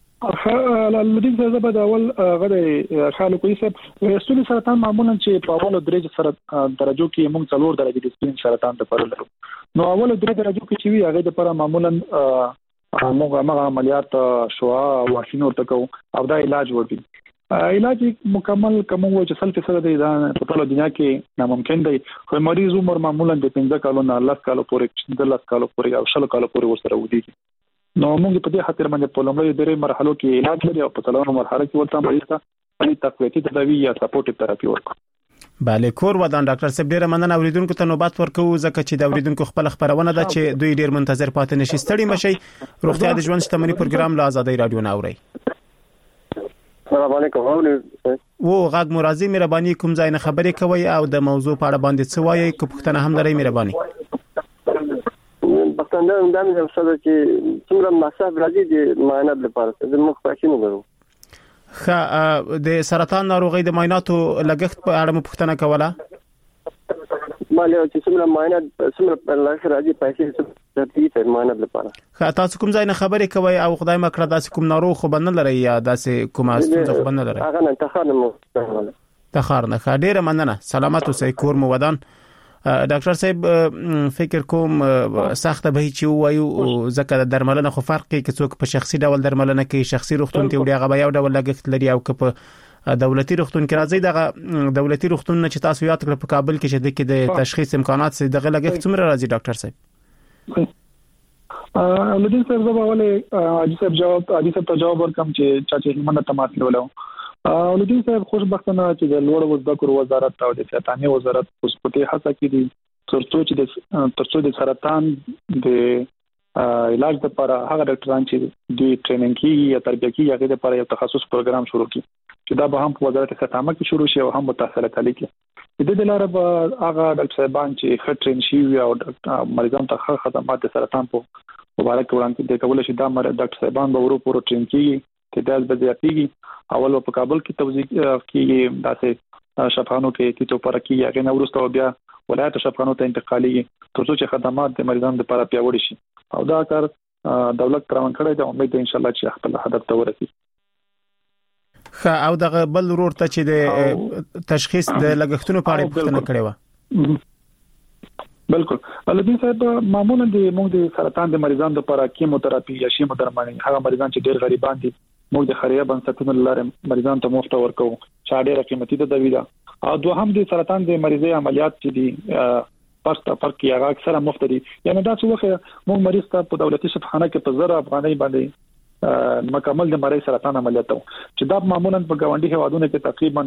لدې ځای په اول غره خالق یې ستوني سرطان معمولا چې په اول درجه سره درجو کې موږ څلور درجه د ستوني سرطان لپاره لرو. نو اول درجه درجو کې چې وی هغه لپاره معمولا موږ هغه عملیات شوا واکسین ورته کوو او دا علاج ورته. علاج مکمل کوم و چې 100% دی دا په ټول دنیا کې ناممکن دی. خو مریض عمر معمولا د 15 کالو نه 10 کالو پورې 10 کالو پورې او 16 کالو پورې وسره ودی. نو موږ په دې خاطر باندې په لومړی درې مرحلو کې علاج لري او په څلورمه مرحله کې ورته مریض ته تقویتي تداوی یا سپورټ تراپي ورکو. بله کور ودان ډاکټر صاحب ډیره مننه. اوریدونکو ته نوبت ورکو ځکه چې د اوریدونکو خپل خبرونه ده چې دوی ډیر منتظر پاتې نشي. ستړي مشي. روغتیا د ژوند شتمنۍ پروګرام له آزادۍ رادیو نه اوري. السلام علیکم. و غږ مرازي مهرباني کوم ځای نه خبرې کوي او د موضوع په اړه باندې څه وایي که پوښتنه هم لري مهرباني. پښتنه هم د څه چې څومره مصرف راځي د معاینات لپاره د مخ پښینو غواړو. د سرطان ناروغي د معایناتو لګښت په اړه مو پوښتنه کوله. مالی چې څومره معاینات څومره په لاس راځي پیسې څه معاینات لپاره. تاسو کوم ځای نه خبرې کوي او خدای مکړه داسې کوم ناروغ خو بنل لري یا داسې کومه ستونزه خو بنل لري؟ هغه نه تخانه تخارنه ډیره مننه. سلامت اوسئ، کور مو ودان. ډاکټر صاحب فکر کوم سخت به چې وایو ځکه د درملنه خو فرق کوي چې څوک په شخصي ډول درملنه کوي، شخصي روغتون ته وړي هغه یو ډول لګښت لري او که په دولتي روغتون کې راځي دغه دولتي روغتون چې تاسو یاد کړ په کابل کې چې د تشخیص امکانات سي دغه لګښت څومره راځي ډاکټر صاحب؟ لدین صاحب زما ولې عادي صاحب جواب ورکم چې هیمنه تماس لولو. لدین صاحب خوشبختانه چې د لوړ وزده کور وزارت او د صحتانه وزارت اوس په دې هڅه کې دي ترڅو د سرطان د علاج لپاره هغه ډاکټران چې د ټریننګ کې یا تربیه کې هغه لپاره یو تخصص پروګرام شروع کړي چې دا به هم په وزارت صحت کې شروع شي او هم متأثره کړي کې د دې لپاره به هغه ډاکټر صاحبان چې خټرین شي او مریضان ته خدمات د سرطان په مبارک وړاندې د کول شي دا ډاکټر صاحبان به ورو ټرین کې تعداد به زیاتېږي. اول په کابل کې توزیع کې داسې شفاخانو کې تو پر کې هغه نو ورسته بیا ولایت شفاخانو ته انتقالي ترڅو چې خدمات د مریضانو لپاره پیاوړي شي او دا کار دولت روان کړی دی. امید ان شاء الله چې خپل هدف ته ورسیږي. او دغه بل ورور ته چې د تشخیص د لګښتونو په اړه پوښتنه کړې و. بالکل الدین صاحب معمولا د موږ د سرطان د مریضانو لپاره کیموتراپي یا شیمو درمل هغه مریضان چې ډېر غریبان دي موږ د خیریه بنسټونو لپاره مریضانو ته مفت ورکو چې ډېر قیمتي ده دوی دا او دوهم د سرطان د مریضي عملیات چې دي فرق یې اکثره مفت دي. یعنی دا څه وخت موږ مریض ته په دولتي شفاخانه کې په 1000 افغانۍ باندې مکمل د مریض سرطان عملیات چې دا معمولا په ګاونډي هوادونو کې تقریبا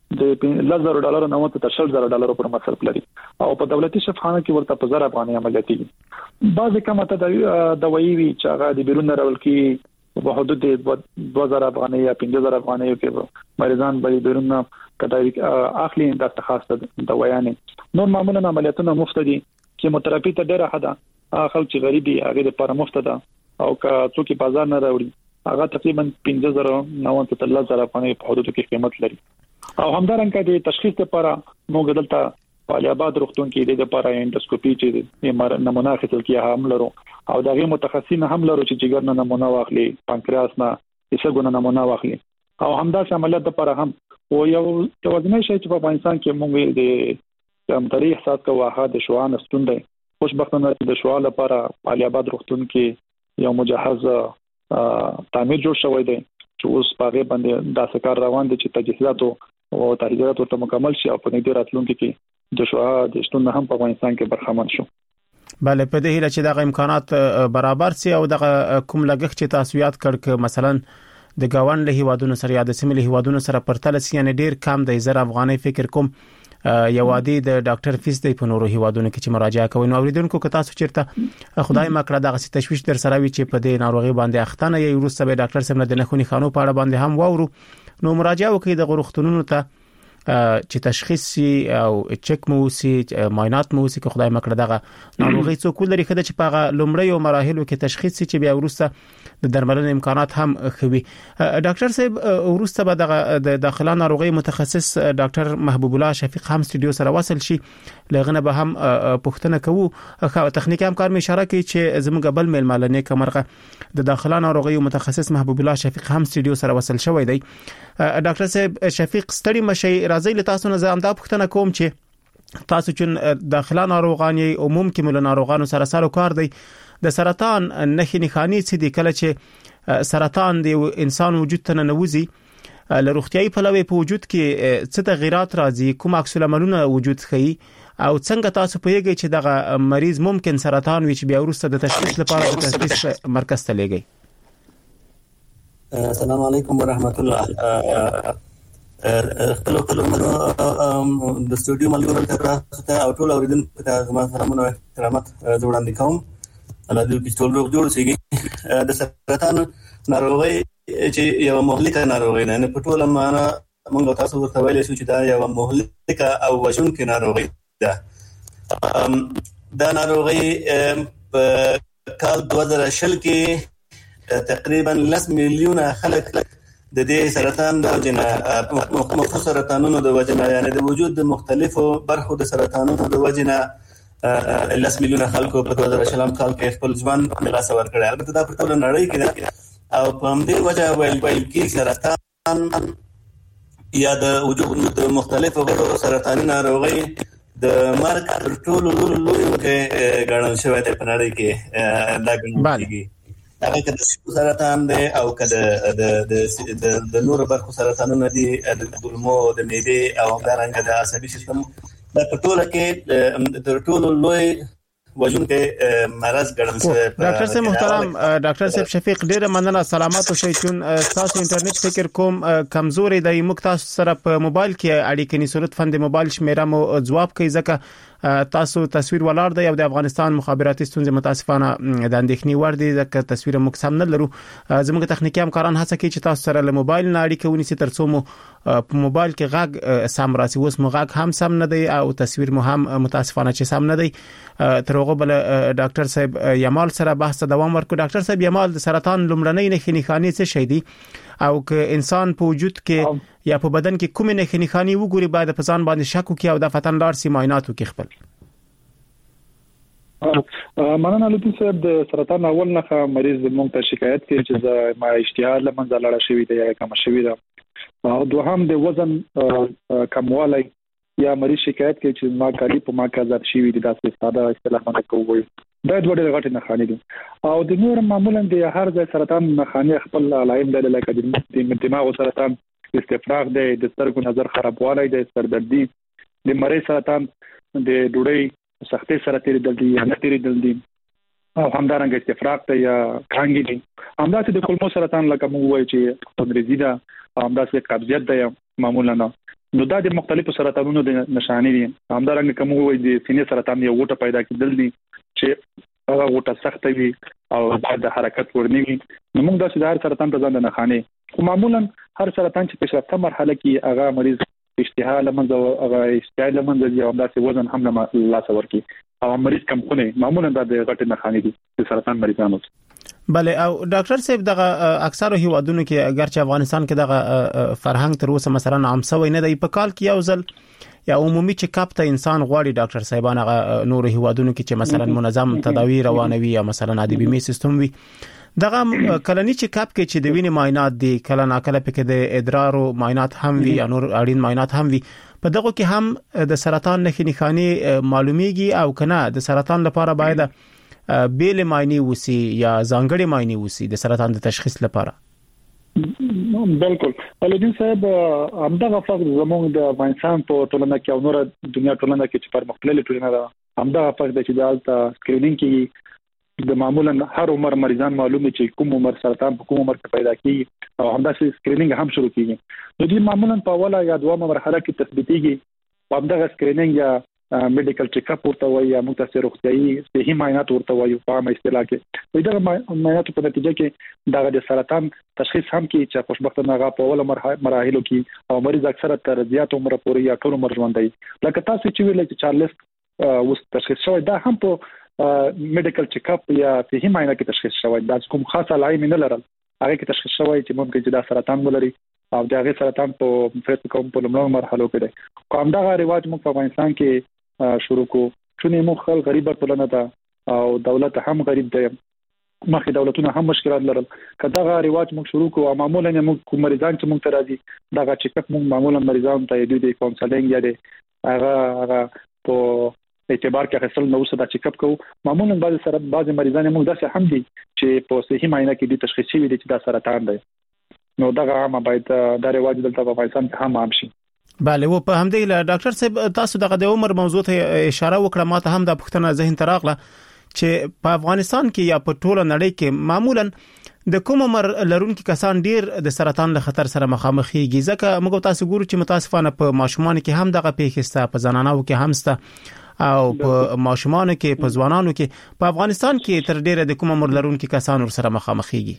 د $10,000 نه وته تر $10,000 پر مصرف لري او په دولتي شفاخانه کې ورته په 1000 افغانۍ عملیات دي. بعض کمته د دوايي وی چې هغه د بیرون راول کې په حدود 2000 افغانۍ یا 5000 افغانۍ کې مریضان به بیرون کټای اخلي د خاصه دوايانه نور معمولا عملیاتونه مفت دي. کیموتراپي ته ډیره حدا خلک چې غریبي هغه لپاره مفت ده او که څوک بازار نه راوړي هغه تقریبا 50,000 نه تر 10,000 افغانۍ په حدود کې قیمت لري. او همدارنګه د تشخیص لپاره موږ دلته په علي آباد روغتون کې د لپاره انډوسکوپي چې نمونه اخیستل کیږي هم لرو او دغه متخصصین هم لرو چې جګر نه نمونه واخلي، پانکریاس نه هیڅ نمونه واخلي او همداسې عملیات لپاره هم او یو توازنې شي چې په افغانستان کې موږ د کمتري احساس کوو هغه د شوان ستون دی. خوشبختانه د شوال لپاره علي آباد روغتون کې یو مجهز تعمیر جوړ شوی دی چې اوس په باندې د سکار روان دي چې تجهیزات او تجهیزات ورته مکمل شي او په دې راتلونکي کې د شوال د شتون هم په افغانستان کې برخمن شو. بله په دې هیله چې دغه امکانات برابر سي او دغه کوم لګښت چې تاسو یاد کړ مثلا د گاوند له هیوادونو سره یا د سیمې له هیوادونو سره پرتله سي یعنی ډیر کم د 1000 افغانۍ فکر کوم یو عادي د ډاکټر فیس دی په نورو هیوادونو کې چې مراجعه کوي. نو اوریدونکو که تاسو چیرته خدای مکړه دغه تشویش در سره وي چې په دې ناروغي باندې اختنه یې ورسته به ډاکټر سم نه خوني خانو په اړه باندې هم واورو نو مراجعه وکړي د غوښتنونو ته چې تشخیص او چک مو سي معاینات مو سي که خدای مکړه دغه ناروغي څوک لري خدای چې په لومړی مراحلو کې تشخیص سي چې بیا ورسته د درملنې امکانات هم خوي. ډاکټر صاحب ورسته به دغه د داخله ناروغي متخصص ډاکټر محبوب الله شفیق هم استودیو سره وصل شي لغنه به هم پوښتنه کوو خو تخنیکی همکار می اشاره کوي چې زموږ بل میل مالنه کمرغه د داخله ناروغي متخصص محبوب الله شفیق هم استودیو سره وصل شوی دی. ډاکټر صاحب شفیق ستړي مشي راځي له تاسو نه زه هم دا پوښتنه کوم چې تاسو چې داخله ناروغاني عموم کې مل ناروغانو سره سره کار دی د سرطان نښې نښانې څه دي کله چې سرطان د انسان وجود ته ننوځي له روغتيایي پلوه په وجود کې څه تغیرات راځي کوم عکس العملونه وجود ښيي او څنګه تاسو پوهیږئ چې دغه مریض ممکن سرطان وي چې بیا ورسته د تشخیص لپاره د تشخیص مرکز ته لیږي. السلام علیکم ورحمت الله. خپل کلمو د استودیو ملګرو ته او ټول اوریدونکو ته زما سلامونه او احترامات وړاندې کوم. الله دې چې ټول روغ جوړ شي. د سرطان ناروغي چې یو مهلکه ناروغي نه په ټوله معنا موږ تاسو ورته ویلی شو چې دا یو مهلکه او وژونکې ناروغي ده. دا ناروغي په کال 2020 کې تقریبا 10 میلیونه خلک د دې سرطان د وجنه مختلف سرطانونو د وجنه یعنی د وجود د مختلفو برخو د سرطانونو د وجنه 10 میلیونه خلکو په 2020 کال کې خپل ژوند له لاسه ورکړی. البته دا په ټول نړۍ کې ده او په همدې وجه ویل کې سرطان یا د وجود د مختلفو سرطاني ناروغۍ د مرګ تر ټولو لوی کې ګڼل شوی دی په نړۍ کې. دا ګڼل کېږي هغه د سرطان دی او د نورو برخو سرطانونه دي، د کولمو، د معدې او همدارنګه د عصبي سیستم. دا په ټوله کې د ټولو لوی وژونکی مرض ګڼل شوی. ډاکټر صاحب محترم، ډاکټر صاحب شفیق، ډیره مننه. سلامات اوسئ. چون تاسو انټرنیټ فکر کوم کمزوري دی، موږ تاسو سره په موبایل کې اړیکه نیسو. لطفا د موبایل شمیره مو ځواب کړئ ځکه تاسو تصویر ولر دی او د افغانستان مخابراتي ستونزې متاسفانه د اندېښنې ور دي ځکه تصویر موږ سم نه لرو. زموږ تخنیکی همکاران هڅه کوي چې تاسو سره له موبایل نه اړیکه ونیسي ترڅو مو په موبایل کې غږ سم راسي. اوس مو غږ هم سم نه دی او تصویر مو هم متاسفانه چې سم نه دی. تر هغه بل ډاکټر صاحب یمال سره بحث دوام ورکړو. ډاکټر صاحب یمال، د سرطان لومړنۍ نښې څه شي دي او که انسان په وجود کې یا په بدن کې کومې نښې وګوري باید په ځان باندې شک وکړي او د فتن لار سي معاینات وکړي خپل؟ مننه لطفي صاحب. د سرطان اول نه مریض مونږ ته شکایت کوي چې ما اشتها لمنځه لاړه شوې ده یا کم شوې ده، او دوهم د وزن کموالی یا مریض شکایت کوي چې ما کالي په ما کې زیات شوې دي. دا څه ساده اصطلاح باندې کوي. دا د وړې غټې نښانې دي او د نور معمولا د هر ځای سرطان نښانې خپل علائم لري، لکه د دماغ سرطان، استفراغ دی، د سترګو نظر خرابوالی دی، سردردي، د مریض سرطان، د ډوډۍ سختي سره تیریدل دي یا نه تیریدل دي، او همدارنګه استفراغ ته یا کانګي دي. همداسې د کولمو سرطان لکه موږ وایو چې تندرزي ده، همداسې قبضیت ده معمولا. نو دا د مختلفو سرطانونو د نشانې دي. همدارنګه کوم وایي د سینې سرطان یو غوټه پیدا کېدل دي چې هغه غوټه سخت وي او د حرکت ورني وي. نو موږ داسې د هر سرطان په ځان د نښانې، خو معمولا هر سرطان چې په شرطه مرحله کې هغه مریض اشتها لمنځه هغه اشتها لمنځه دي او داسې وزن هم نه لاس ورکي او مریض کم خونه، معمولا د غټ نښانې دي د سرطان مریضانو. بله. او ډاکټر صاحب، دغه اکثر هیوادونو کې اگر چې افغانستان کې دغه فرهنګ تر اوسه مثلا عام شوی نه دی، په کال کې یو ځل یا عمومي چیک اپ ته انسان غواړي ډاکټر صاحبان، هغه نور هیوادونو کې چې مثلا منظم تداوی روانوي یا مثلا عادي بیمه سیستم وي، دغه کلنی چیک اپ کې چې د وینې معاینات دي، کله ناکله پکې د ادرار معاینات هم وي یا نور اړین معاینات هم وي، په دغه کې هم د سرطان نښې معلومیږي او کنه د سرطان لپاره باید بیل معاینه وسی یا ځانګړي معاینه وسی د سرطان د تشخیص لپاره؟ بالکل. ولدین صاحب، همدغه فرق زموږ د افغانستان په ټولنه کې او نور دنیا ټولنه کې چې پرمختللې ټولنه ده، همدغه فرق د چې دالته سکرینینګ کې د معمولا هر عمر مریضان معلومه چې کوم عمر سرطان په کوم عمر کې پیدا کیږي او همداسې سکرینینګ هم شروع کیږي. نو دې معمولا په اوله یا دویمه مرحله کې تثبیتيږي. همدغه سکرینینګ یا میډیکل چیک اپ ورته وایي یا موږ تاسو روغتيایي صحي معاینات ورته وایو په عامه اصطلاح کې. دا معاینات په نتیجه کې د سرطان تشخیص هم کې چې خوشبختانه هغه په اوله مراحلو کې او مریض اکثره تر زیات عمر پورې یا ټول عمر ژوند دی. لکه تاسو چې ویل چې 40 اوس تشخیص شوی، دا هم په میډیکل چیک اپ یا صحي معاینه کې تشخیص شوی. دا کوم خاص علائم نه لرل، هغه کې تشخیص شوی چې ممکن چې دا سرطان ولري او دا هغه سرطان په فیصله کوم په لومړنیو مرحلو کې دی. کوم دا رواج موږ په افغانستان کې شروع کو، چې موږ خلک غریبه ټولنه ده او دولت هم غریب دی، مخکې دولتونه هم مشکلات لرل. کدا رواج موږ شروع کو او معمولا موږ مریضان چې موږ ته راځي دا چیک اپ موږ معمولا مریضان ته د کونسلینګ یا د هغه په اعتبار کې اخیستل نو څه دا چیک اپ کوو. معمولا بعض مریضان موږ داسې هم دي چې په صحي معاینه کې د تشخیص شوی دي چې دا سرطان دی. نو دا عامه باید دا رواج دلته په افغانستان کې هم عام شي. بله. و په همدې له ډاکټر صاحب تاسو دغه د عمر موضوع ته اشاره وکړه، ماته هم د پښتنه ذهن ته راغله چې په افغانستان کې یا په ټوله نړۍ کې معمولا د کوم عمر لرونکو کسان ډیر د سرطان له خطر سره مخامخ کیږي، ځکه موږ تاسو ګورو چې متاسفانه په ماشومان کې هم دغه پیښه سته، په زنانو کې هم سته او په ماشومان کې، په ځوانانو کې. په افغانستان کې تر ډیره د کوم عمر لرونکو کسان سره مخامخ کیږي؟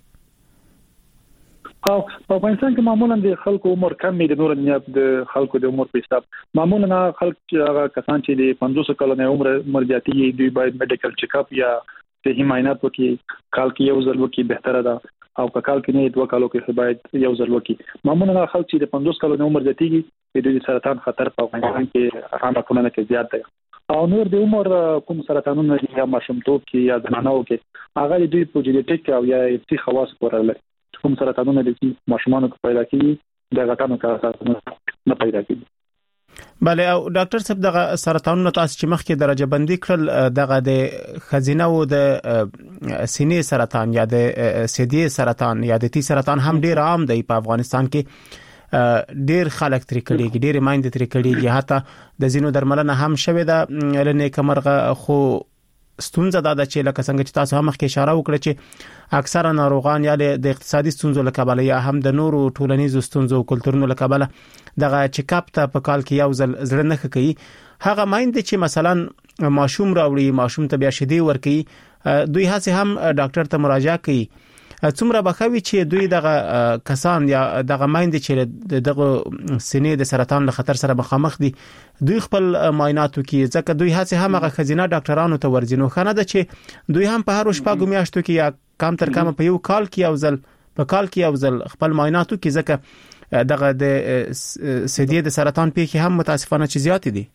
او په افغانستان کې معمولا د خلکو عمر کم دی، د نور نیت د خلکو د عمر په حساب معمولا خلک چې هغه کسان چې د 500 کلونې عمر زیاتې دوی باید میډیکل چیک اپ یا صحي معاینات وکړي، کال کې یو ځل وکړي بهتره ده. او کال کې نه 2 کالو کې باید یو ځل وکړي معمولا خلک چې د 50 کالو عمر زیاتیږي د سرطان خطر په افغانستان کې عامه ټولنه کې زیات دی او نور د عمر کوم سرطانونه یا ماشومتوب کې یا زنانو کې هغه دوی په جینیټیک او یا ارثي خواص پورې لري کوم سرطانونه د ماشومانو کې پیدا کیږي د غټانو کې نه پیدا کیږي بله او ډاکټر صاحب دغه سرطانونه تاسو چې مخکې درجه بندي کړل دغه د خزینه او د سینې سرطان یا د سیدی سرطان یا د تی سرطان هم ډیر عام دی په افغانستان کې ډیر خلک تر کړيږي ډیر مایند تر کړيږي حتی د زینو درملنه هم شوه د لنه کمرغه خو ستونزه دا چې لکه څنګه چې تاسو هم مخکې اشاره وکړه چې اکثره ناروغان یا د اقتصادي ستونزو له کبله یا هم د نورو ټولنیزو ستونزو او کلتورونو له کبله دغه چیک اپ ته په کال کې یو ځل زړه نه کوي هغه مایند چې مثلا ماشوم راوړي ماشوم ته بیا شیدې ورکي دوی هڅه هم ډاکټر ته مراجعه کوي څومره بخوي چې دوی دغه کسان یا دغه مایند چې دغه سینې د سرطان له خطر سره مخامخ دي دوی خپل معایناتو کې ځکه دوی هڅه هم هغه خزینه ډاکټرانو ته ورځي نو خنه ده چې دوی هم په هر شپږ میاشتو کې یا کم تر کم په یو کال کې یو ځل په کال کې یو ځل خپل معایناتو کې ځکه دغه د سیدې د سرطان پیښې هم متاسفانه چې زیات دي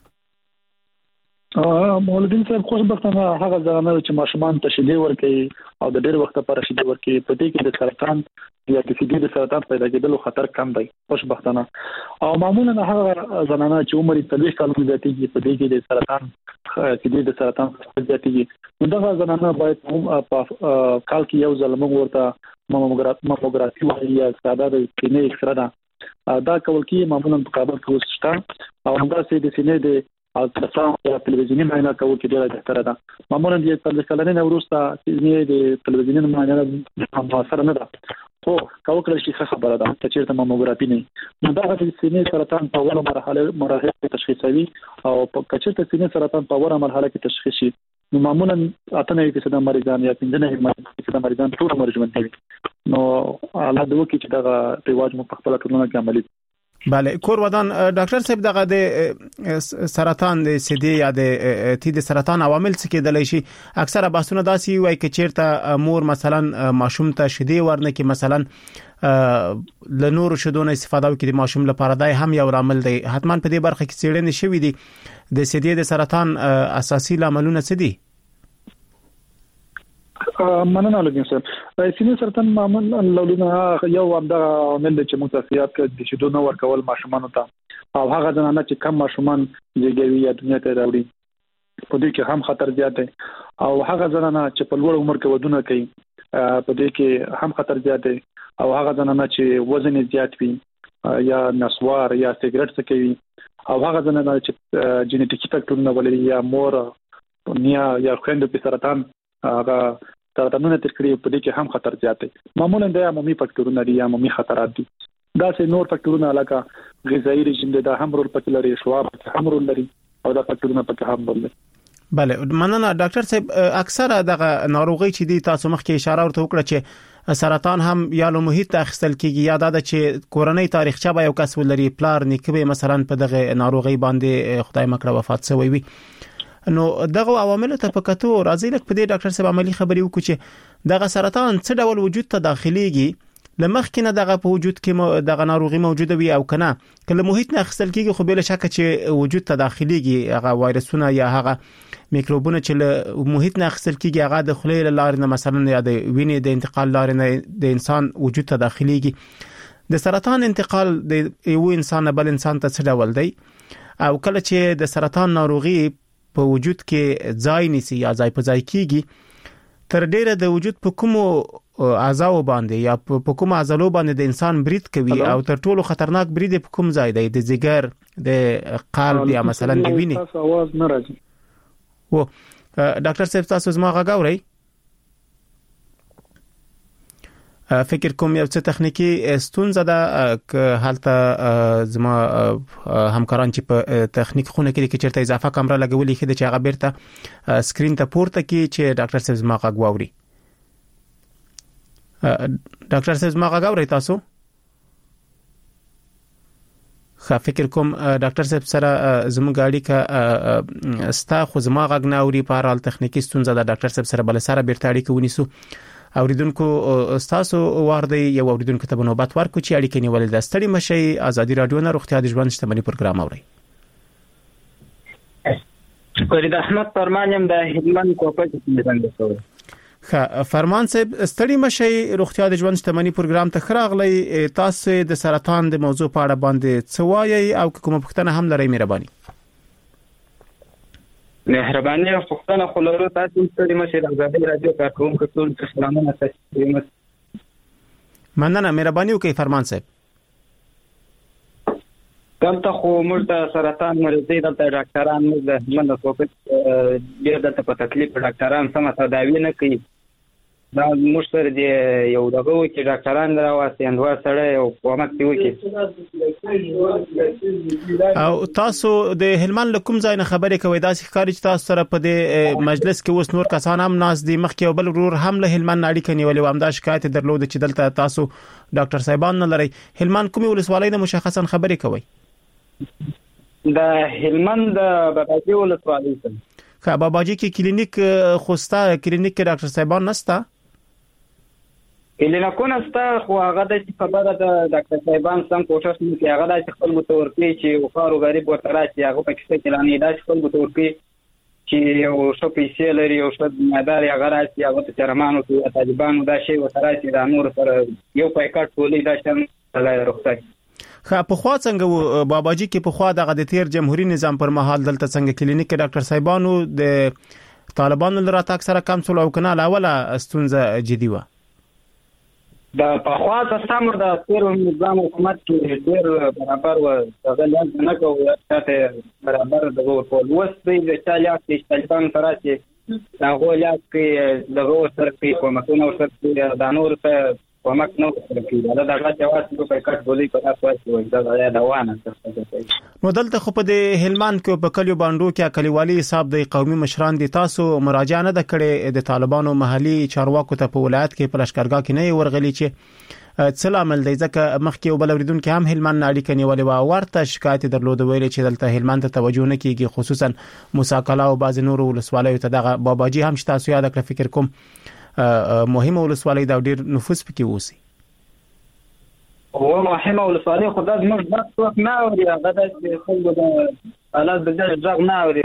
مولدین صاحب خوشبختانه هغه ځانونه چې ماشومان ته شیدې ورکړي او د ډېر وخت لپاره شیدې ورکړي په دې کې د سرطان یا د سیدې د سرطان پیدا کېدلو خطر کم دی خوشبختانه او معمولا هغه ځانونه چې عمر یې 30 کال زیاتېږي په دې کې د سرطان سیدې د سرطان زیاتېږي نو دغه ځانونه باید په کال کې یو ځل موږ ورته ماموګرافي وایي یا ساده د سینې اکسره دا کول کې معمولا په کابل کې وسته او همداسې د سینې د او تاسو په تلویزیونی معاینه کوو چې ډیره بهتره ده معمولا د کلنې وروسته چې د تلویزیونی معاینه هم اثر نه ده خو کاوه کړی چې خبره ده چې چیرته ماموګرافي نه نو دا د سینې سرطان په اوله مرحله تشخیصوي او په کچته سینې سرطان په اوله مرحله کې تشخیصي نو معمولا 98% مریضان یا 95% مریضان ټول مرجمن دي نو الله دوی چې دا ریواج مو په خپل ټولنه کې عملي بله کور ودان ډاکټر صاحب دغه د سرطان د سیدی یا د تی د سرطان عوامل څه کېدلی شي اکثره بحثونه داسي وای چې چیرته مور مثلا ماشوم ته شیدې ورنه کې مثلا ل نور شیدونه استفاده وکړي د ماشوم لپاره دا هم یو عامل دی حتمان په دې برخه کې څېړنې شوې دي د سیدی د سرطان اساسي عاملونه څه دي مننه لګیم سر سینې سرطان معمولا لولونه یو عمده عامل چې متأثرات کې د شیدو نو ورکول ماشومان ته او هغه ځنانه چې کم ماشومان زیږوي یا دنیا ته راوړي په دې کې هم خطر زیات دی او هغه ځنانه چې په لوړ عمر کې ودونه کوي په دې کې هم خطر زیات دی او هغه ځنانه چې وزن زیات وي یا نسوار یا سیګریټ څکوي او هغه ځنانه چې جینیټیکي فاکټورونه ولري یا مور نیا یا خويندو په سرطان هغه سرطانونه تر کړي په دې کې هم خطر زیات دی معمولا د عمومي فاکټورونه دي عمومي خطرات دي دا چې نور فاکټورونه علاقه غذایی رژیم د هم رول پکې لري شواب هم رول لري او دا فاکټورونه پکې هم رول لري بله مننه ډاکټر صاحب اکثره دغه ناروغي چې دي تاسو مخکې اشاره ورته وکړه چې سرطان هم یا له محیط اخیستل کیږي یا دا چې کورنۍ تاریخچه به یو کس ولري پلار نیکه مثلا په دغه ناروغي باندې خدای مکړه وفات شوی وي نو دغه عوامل ته پکاتو راځي لکه په دې ډاکټر صاحب عملی خبري وکړي چې دغه سرطان څه ډول وجود ته داخليږي لمخکې نه دغه په وجود کې دغه ناروغي موجوده وي او کنه کله محیط نه خپل کېږي خو بل شک چې وجود ته داخليږي هغه وایرسونه یا هغه میکروبونه چې محیط نه خپل کېږي هغه د خلې لارې نه مثلا یا د وینې د انتقال لارې نه د انسان وجود ته داخليږي د سرطان انتقال د یو انسان بل انسان ته څه ډول دی او کله چې د سرطان ناروغي په وجود کې ځای نيسي یا ځای په ځای کېږي تر ډیره د وجود په کومو اعضاء باندې یا په کومو عضلو باندې د انسان برید کوي او تر ټولو خطرناک برید په کوم ځای دی د ځګر د قلب یا مثلا د وینې تاسو आवाज نه راځي و ډاکټر صاحب تاسو زما غږ اورئ فکر کوم یو څه تخنیکی ستونزه ده که حالته زما همکاران چې په تخنیک خونه کې چیرته اضافه کیمرا لګولې کې د چاغه بیرته سکرین ته پورته کی چې ډاکټر صاحب زما غږ واوري ډاکټر صاحب زما غږ اوري تاسو خا فکر کوم ډاکټر صاحب سره زموږ اړیکه ستا خو زما غږ نه اوري په هر حال تخنیکی ستونزه ده ډاکټر صاحب سره بل سره بیرته اړیکه ونیسو اوریدونکو استاسو واردی یو اوریدونکو ته نوبت ورکو چې اړیکې نیولې د ستړي مشي ازادي رادیو نه روغتیا د ژوند شتمنۍ پروګرام اوري. فرید احمد فرمانم د هلمند کوپه کې څنګه شو. فرمان صاحب ستړي مشي روغتیا د ژوند شتمنۍ پروګرام ته خراغلی. تاسو د سرطان د موضوع په اړه باندې څه وایي او کوم پوښتنه هم لرئ؟ مهرباني پوښتنه خو لرو. تاسو ستړي مشي ازادي رادیو کارکونکو ټول سلامونه تاسو. مننه، مهرباني وکړئ فرمان صاحب. دلته خو موږ د سرطان مریضي دلته ډاکټران موږ د هلمند کوپه ډېر دلته په تکلیف ډاکټران سم تداوی نه کوي. دا موږ سره دی یو دغه چې ډاکټران راوځي اندوا سره یو کومک دی وکي. او تاسو د هلمند کوم ځای نه خبرې کوي؟ دا ښکاري چې تاسو سره په دې مجلس کې اوس نور کسان هم ناز دي. مخکې یو بل ورور هم له هلمند اړیکه نیولې و، هم دا شکایت درلود چې دلته تاسو ډاکټر صاحبان نه لري. هلمند کومې ولسوالۍ نه مشخصا خبرې کوي؟ د هلمند باباجي ولسوالۍ ته. باباجي کې کلینیک خوستا کلینیک کې ډاکټر صاحبان نستا؟ کلینیکونه ستا خو هغه د خبره د ډاکټر صاحبان سم کوشش نه کوي. هغه د خپل متورکي چې وقار غریب ورته راشي هغه په کیسه کې لانی د خپل متورکي چې یو شو پیسې لري او شو مدار هغه راشي هغه ته چرمانو کې طالبانو دا شی ورته راشي د نور سره یو پایکټ ټولې دا شم الله رخصت. په خوا څنګه باباجي کې په خوا دغه د تیر جمهوریت نظام پر مهال دلته څنګه کلینیک کې ډاکټر صاحبانو د طالبانو لرات اکثره کم څلو او کنه اوله ستونزه جدي و. دا په خوا د سمر د تیر نظام حکومت کې ډېر برابر و غلط نه کوي چې برابر دغه ټول وسته د چالیا کې طالبان سره چې دا غوړیا کې دغه سره په کومه سره د نور ته کومک نه کوي. دا دغه جواز په پکټ بولی په تاسو وایي دا دوانه. نو دلته خو په هلمند کې په کلیو باندې کې کلیوالي حساب د قومي مشران دي. تاسو مراجعه نه کړې د طالبانو محلي چارواکو ته په ولایت کې په لشکرګاه کې نه ورغلي چې څه عمل دی؟ ځکه مخکې یو بل اوریدونکو هم هلمند اړیکه نیولې و، ورته شکایت درلود ویل چې دلته هلمند ته توجه نه کیږي، خصوصا موسی کلا او بعض نور ولسوالیو ته. دغه باباجي هم تاسو یاد کړئ فکر کوم مهمه ولسوالۍ دا ډیر نفوذ پکې وسی. هو مهمه ولسوالۍ خو د موږ د وخت نه اوري هغه د خلکو د حالات د ځګ نه اوري.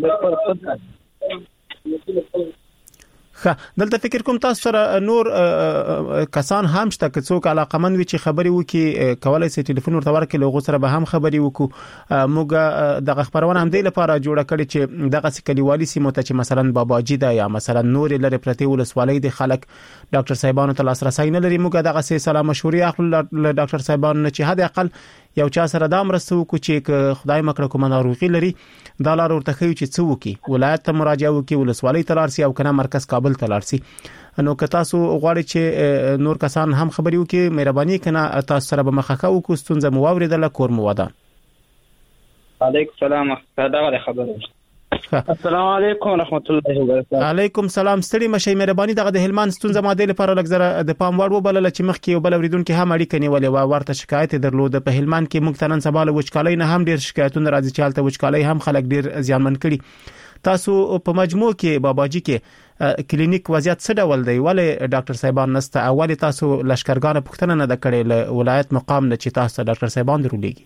دلته فکر کوم تاسو سره نور کسان هم شته که څوک علاقمند وي چې خبري وکي کولای شي ټلیفون ورته ورکړي لغو سره به هم خبري وکړو. موږ دغه خبرونه هم دی لپاره جوړه کړې چې دغه کلیوالي سیمو ته چې مثلا باباجي دا یا مثلا نور لري پرتی ولسوالۍ د خلک ډاکټر صاحبانو ته لاسرسي نه لري. موږ دغه سلام مشورې اخلو ډاکټر صاحبانو چې حد اقل یو چا سره دا مرسته وکړو چې خدای مکړه کومه ناروغي لري دا لار ورته خو چې څه وکي ولایت ته مراجعه وکي ولسوالۍ ته لارسي او کنه مرکز کابل ته لارسي. نو که تاسو غواړئ چې نور کسان هم خبري وکي مهرباني کنه تاسو سره به مخکې وکړو ستونزه مو واوریدل کور مو ودان. علیکم السلام دا خبره. السلام علیکم ورحمت الله وبرکاته. علیکم السلام. ستړي مشي مهرباني دغه د هلمند ستونزه ماده لپاره لګزره د پام وړ وبلل چې مخکې یو بل اوریدونکو هم اړیکه نیولې و، ورته شکایت درلود. په هلمند کې موږ تنن سبا له وچکالۍ نه هم ډیر شکایتونه راځي چې حالت وچکالۍ هم خلک ډیر زیانمن کړي. تاسو په مجموع کې باباجي کې کلینیک وضعیت څه ډول دی؟ ولې ډاکټر صاحبان نسته؟ اول تاسو لشکرګاه پوښتنه نه کړې له ولایت مقام نه چې تاسو ډاکټر صاحبان درولېږي؟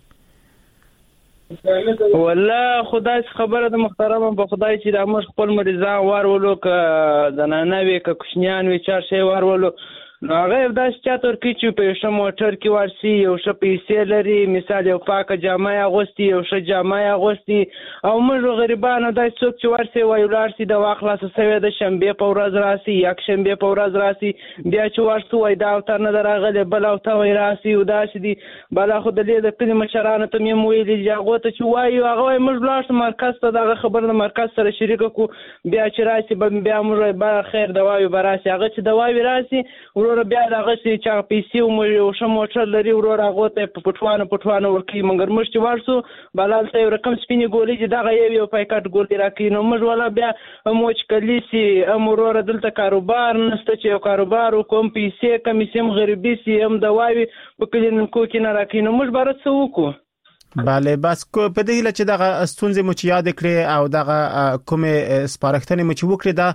والله خدای خبره د محترم په خدای چې د موږ خپل مریضان ورولو ک زنانه وی ک کوشنیان وی چار شی ورولو نو هغه داس چاتور کی چې په شته موټر کې ورسي یو ش پیسې لري مثال یو پاکه جامه اغوستي یو ش جامه اغوستي او موږ غریبانو دای څوک چې ورسي وایولارسي د واخلاص سوي د شنبه په ورځ راسي یک شنبه په ورځ راسي بیا چې ورسو وای دا تر نه دراغله بل او ته وای راسي او داس دي بل خو د دې د کلی مشرانو ته مې ویلي جاغو ته چې وای هغه موږ بلاش مرکز ته دغه خبر د مرکز سره شریک کو بیا چې راسي بیا موږ به خیر دواوی براسي هغه چې دواوی راسي ورور بیا دغه چې پیسې او شمو موټر لري ورور هغه ته پټوانه ورکی منګر مشت ورسو بلال ته رقم سپینی ګولې چې دغه یو پایکټ ګولې راکې نو موږ ولا بیا موچ کلیسي امرور دلته کاروبار نشته چې کاروبار کوم پیسې کمیسیم غریبي سي هم دواوی په کلینیکو کې نه راکې نو موږ برڅ وکړو. بله بس کو په دې لچ دغه ستونزې مو چې یاد کړې او دغه کومه سپارښتنه مو چې وکړه دا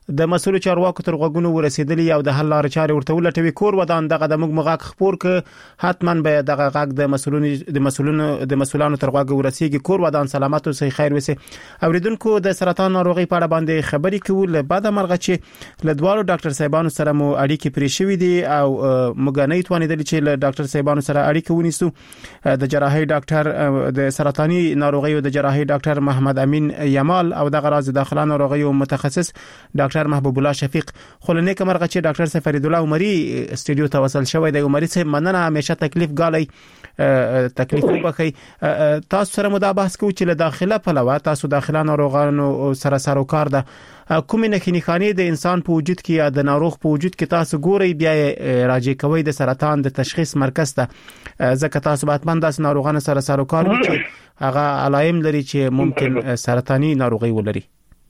د مسؤل چارواکو تر غوګونو ورسېدلی او د حل لارې چارې ورته ولټوي. کور ودان دغه د موږ مغاک خبر ک حتما به دغه غاګ د مسؤلانو تر غوګ ورسېږي. کور ودان سلامت او صحیح خیر وسه. اوریدونکو د سرطان ناروغي په اړه باندې خبرې کول بعد مرغه چې له دوالو ډاکټر صاحبانو سره مو اړیکې پرې شوې دي او موږ نه توانیدل چې له ډاکټر صاحبانو سره اړیکه ونیسو. د جراحي ډاکټر د سرطاني ناروغي او د جراحي ډاکټر محمد امین یمال او د غراض داخله ناروغي او متخصص ډاکټر محبوب الله شفیق. خلنه کمرغه چې ډاکټر سفرید الله عمری استودیو ته وصل شوی دی. عمری صاحب مننه، همیشه تکلیف غالي تکلیف وبخي. تاسو سره مو دا بحث کوو چې له داخله پلوه تاسو داخله ناروغانو سره سروکار ده کومې نښې خانې د انسان په وجود کې یا د ناروغ په وجود کې تاسو ګوري بیا راځي کوي د سرطان د تشخیص مرکز ته ځکه تاسو باید من د ناروغانو سره سروکار وکړي هغه علائم لري چې ممکن سرطاني ناروغي ولري.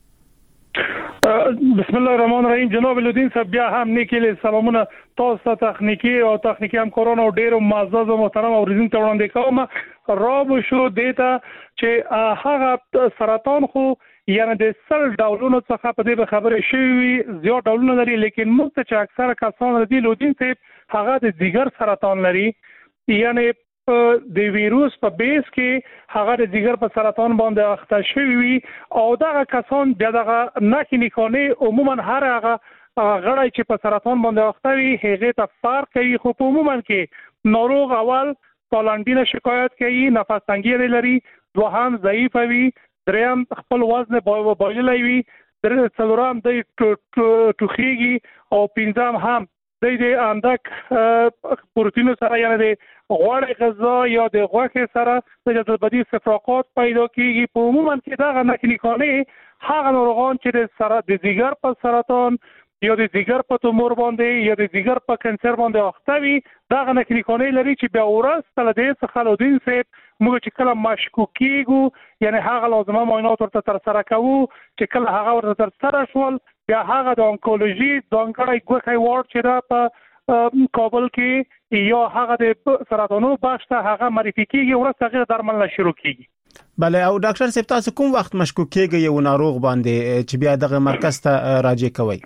بسم الله الرحمن الرحیم. جناب لودین صاحب بیا هم نیکل سلامونه تاسو تخنیکی همکاران او ډیرو معزز او محترم اوریدونکو ته وړاندې کوم. رابو شو دیتا چې هغه سرطان خو یعنی د سل ډولونو څخه په دې خبره شوی زیات ډولونه لري، لیکن موږ ته چې اکثره کسان د لودین صاحب هغه د ځیګر سرطان لري، یعنی د ویروس په بیس کې هغه د ځیګر په سرطان باندې اخته شوی او دغه کسان بیا دغه نښې عموما هر هغه غړی چې په سرطان باندې اخته وي هغه ته فرق کوي، خو په عموما کې ناروغ اول تالندینه شکایت کوي، نفس تنګي لري، دوهم ضعیف وي، دریم خپل وزن بایللی وي، څلورم د ټوخیږي او پنځم هم د اندک پروتین سره یعنی د غوړ غذا یا د غوښې سره د جذبدي استفراقات پیدا کیږي. په عموما کې دا نښې هغه ناروغان چې د ځیګر په سرطان یا د ځیګر په تومور باندې یا د ځیګر په کانسر باندې اخته وي دا نښې لري چې بیا ورسته له دې څخه لودین صاحب موږ چې کله مشکوک کیږو یعنی هغه لازمه معاینات ورته تر سره کوو چې کله هغه ورته تر سره شول بیا هغه د انکولوژي ځانګړی ګوښه وارډ چې دا په کابل کې یا هغه د سرطانونو بخش ته هغه معرفي کیږي ورسته هغه درملنه شروع کیږي. بله او ډاکټر صاحب تاسو کوم وخت مشکوک کیږئ یو ناروغ باندې چې بیا دغه مرکز ته راځي کوي؟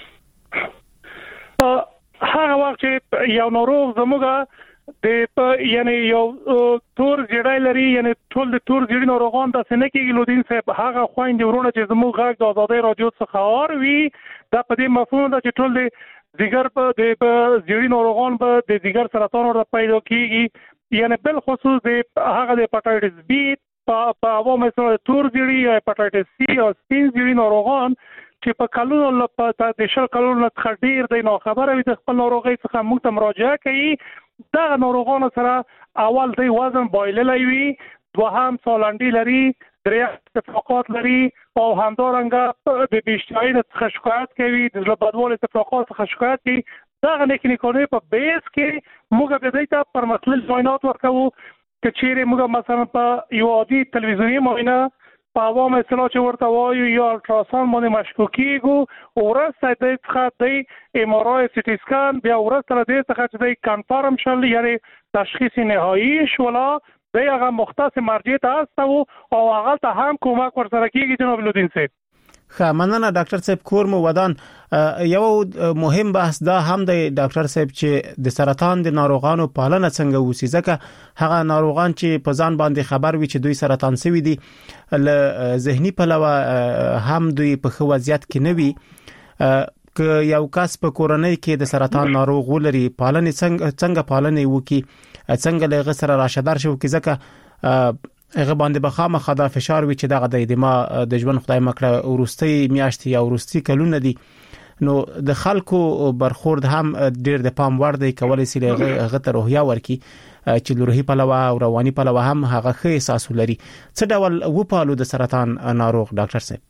هغه وخت چې یو ناروغ زموږه د یعنی یو تور زیړی لري یعنی ټول د تور زیړی ناروغان د سنه کې لودین صاحب هغه خويندې ورونه چې زموږ غږ د آزادۍ رادیو څخه اوروي دا په دې مفهوم ده چې ټول د ځیګر په د زیړی ناروغان په د ځیګر سرطان ورته پیدا کیږي یعنی بل خصوص د هغه د هپاتایټس بی په عوامو سره تور زیړی یا هپاتایټس سی او سپین زیړی ناروغان چې په کلونو لپاره د شل کلونو څخه ډیر د نو خبره وي د خپل ناروغي څخه موږ ته مراجعه کوي. دا ناروغانو سره اول د وزن بایللی وي، دوهم سالنډي لري، دریم استفراقات لري او همدارنګه د بیشتري څخه شکایت کوي، د بدوالي استفراقات څخه شکایت کوي. دا نښې په بیس کې موږ به دې ته پر مسلل معاینات ورکوو چې چیرې موږ مثلا په یو عادي تلویزیونی معاینه په عوامو اصطلاح چې ورته وایو یا الټراساوند باندې مشکوک کیږو ورسته د څخه د ام ار آی سی ټي سکان بیا ورسته د څخه چې د کنفرم شل یعنی تشخیص نهایی شولا د هغه مختص مرجع ته استو او هغه ته هم کومک ورسره کیږي. جناب لودین صاحب مننه ډاکټر صاحب کور مو ودان. یو مهم بحث دا هم د ډاکټر صاحب چې د سرطان د ناروغانو پالنه څنګه وسی ځکه هغه ناروغان چې په ځان باندې خبر وي چې دوی سرطان سوي دي له ذهني پلوه هم دوی په خو وضعیت کې نه وي که یو کس په کورنۍ کې د سرطان ناروغ ولري پالنه څنګه پالنه وکي څنګه له غسر راشدار شو کې ځکه هغه باندې بخامه خدا فشار وی چې دغه د ادما د ژوند خدای مکړه ورستي میاشتې یا ورستي کلونه دي نو د خلکو برخورد هم ډیر د پام وړ دی کولای شي هغه ته روحیه ورکي چې روحي پلوه او رواني پلوه هم هغه ښه احساس لري. څه ډول وپالو د سرطان ناروغ ډاکټر صاحب؟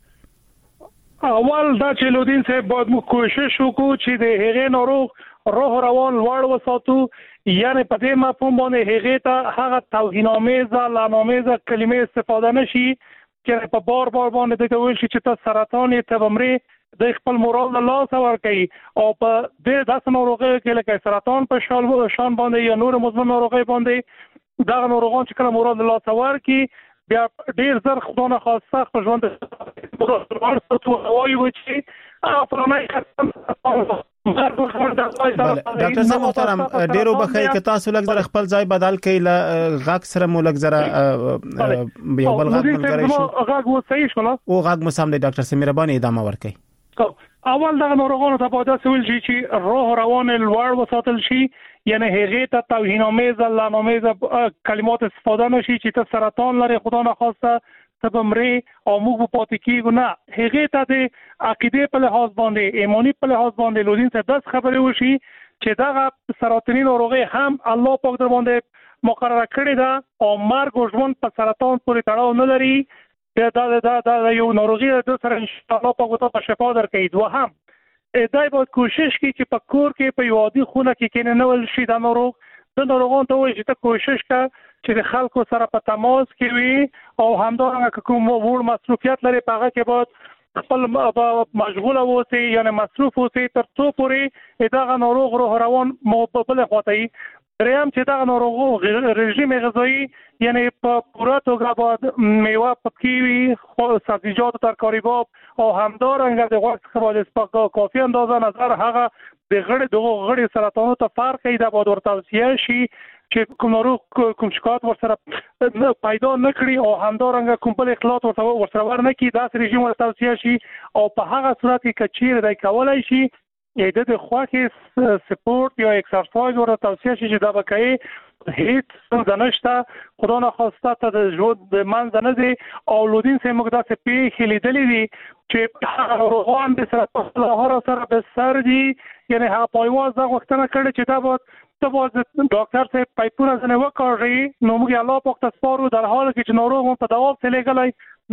اول دا چې لودین صاحب باید موږ کوشش وکړو چې د هغه ناروغ روح روان لوړ وساتو یعنی په دې مفهوم باندې هغه ته هغه توهین‌آمیزه لعنآمیزه کلمې استفاده نشي چې په بار باندې د ویل شي چې ته سرطان یې ته بمري د خپل مورال له لاسه ورکړي او په دې داسې ناروغي کې لکه سرطان په شان باندې یا نور مزمن ناروغي باندې دا ناروغان چې کله مورال له لاسه ورکړي بیا ډیر زر خدانه خاصه په ژوند مراد ورته وایي چې ډاکټر صاحب محترم ډیرو بخیر ک تاسو لږ زره خپل ځای بدل کړئ ل غاک سره مو لږ زره یو بل غاک ملګری شو غاک و صحیح شو او غاک مو سم دی ډاکټر صاحب مهرباني ادامه ورکړئ. اول دا ناروغانو ته باید سویل شي چې روح روان لوړ وساتل شي، یعنی هغه ته توهین آمیز لعنامیز کلمات استفاده نشي چې ته سرطان لري خدا نخواسته تبمری او موږ په پاتې کېږو نه. هغه ته د عقیده په لحاظ باندې ایمانی په لحاظ باندې لودین څخه داس خبرې وشي چې دا سرطاني ناروغي هم الله پاک در باندې مقرره کړی دا او مرګ او ژوند په سرطان پورې تړاو نه لري. دا یو ناروغي د سره ان شاء الله پاک ته شفا درکړي. دوهم دای باید کوشش کوي چې په کور کې په یو عادي خونه کې کېنول شي. دا ناروغان ته وایي چې ته کوشش وکړه چې د خلکو سره په تماس کې وي او همدارنګه کوم وړ مصروفیت لري په هغه کې باید خپل مشغوله اوسي، یعنی مصروف اوسي تر څو پورې دا ناروغ روح روان مقابله خواتي. دریم چې دا ناروغ رژیم غذایی یعنی په پوره توګه باید میوه پکې وي، سبزیجات او ترکاری‌ها او همدارنګه د غوښې څخه باید کافي اندازه نظر هغه د غړي سرطانو ته فرق ای دا باید ورته توصیه شي چې کوم ناروغ کوم شکایت ورسره پیدا نکړي او همدارنګه کوم بل اخلاط ورسره ورنکړي. دا رژیم ورته توصیه شي او په هغه صورت کې کچیر دی کولای شي د خواکې سپورت یا اکسرسایز ورته توصیه شي چې دا وکړي. هیڅ څه نشته خدا نخواسته ته د ژوند د منځ نه دی او لودین سه موږ داسې پیښې لیدلې دي چې روغان د سرطان له سره به سر دي، یعنی هغه پایواز دا غوښتنه کړې چې دا باید ډاکټر صاحب پایپونه ځنه وکړي. نو موږ الله پاک ته سپارو در حال کې چې ناروغ په دوا څه لګلای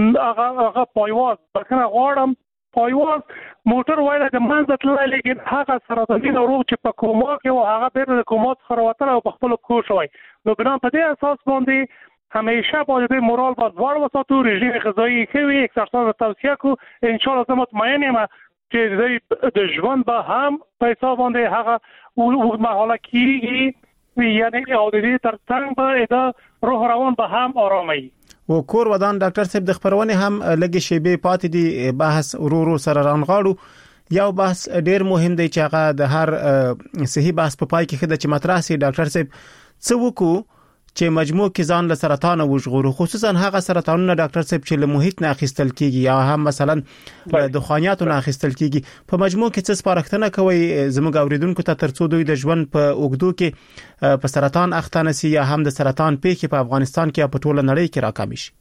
هغه پایواز بکنه غواړم پایواز موټر وایله د منځ تللی، لیکن هغه سرطاني ناروغ چې په کوما کې او هغه بیرته د کوما څخه راوتلی او په خپل کور شوی. نو بنا په دې اساس باندې همیشه باید مورال باید لوړ وساتو، رژیم غذایی ښه وي، اکسرسایز توصیه کو. ان شاء الله زه مطمئن یم چې د ژوند به هم په حساب باندې هغه اوږدمهاله کېږي، یعنی او د دې ترڅنګ به دا روح روان به هم آرامه وي. و کور ودان ډاکټر صاحب د خبرونه هم لګي شیبه پاتې دي بحث ورو سره رانغاړو. یو بحث ډیر مهم دی چې هغه د هر صحیح بحث په پای کې خدای چې مطرح سي ډاکټر صاحب څه وکړو چې مجموع کې ځان له سرطان او ژغورو، خصوصا هغه سرطانونه ډاکټر صاحب چې له محیط نه اخیستل کیږي یا هم مثلا د خوانیاتو نه اخیستل کیږي. په مجموع کې څه سپارښتنه کوي زموږ اوریدونکو ته ترڅو دوی د ژوند په اوګدو کې په سرطان اخته نشي یا هم د سرطان پیښې په افغانستان کې په ټوله نړۍ کې راکامي شي؟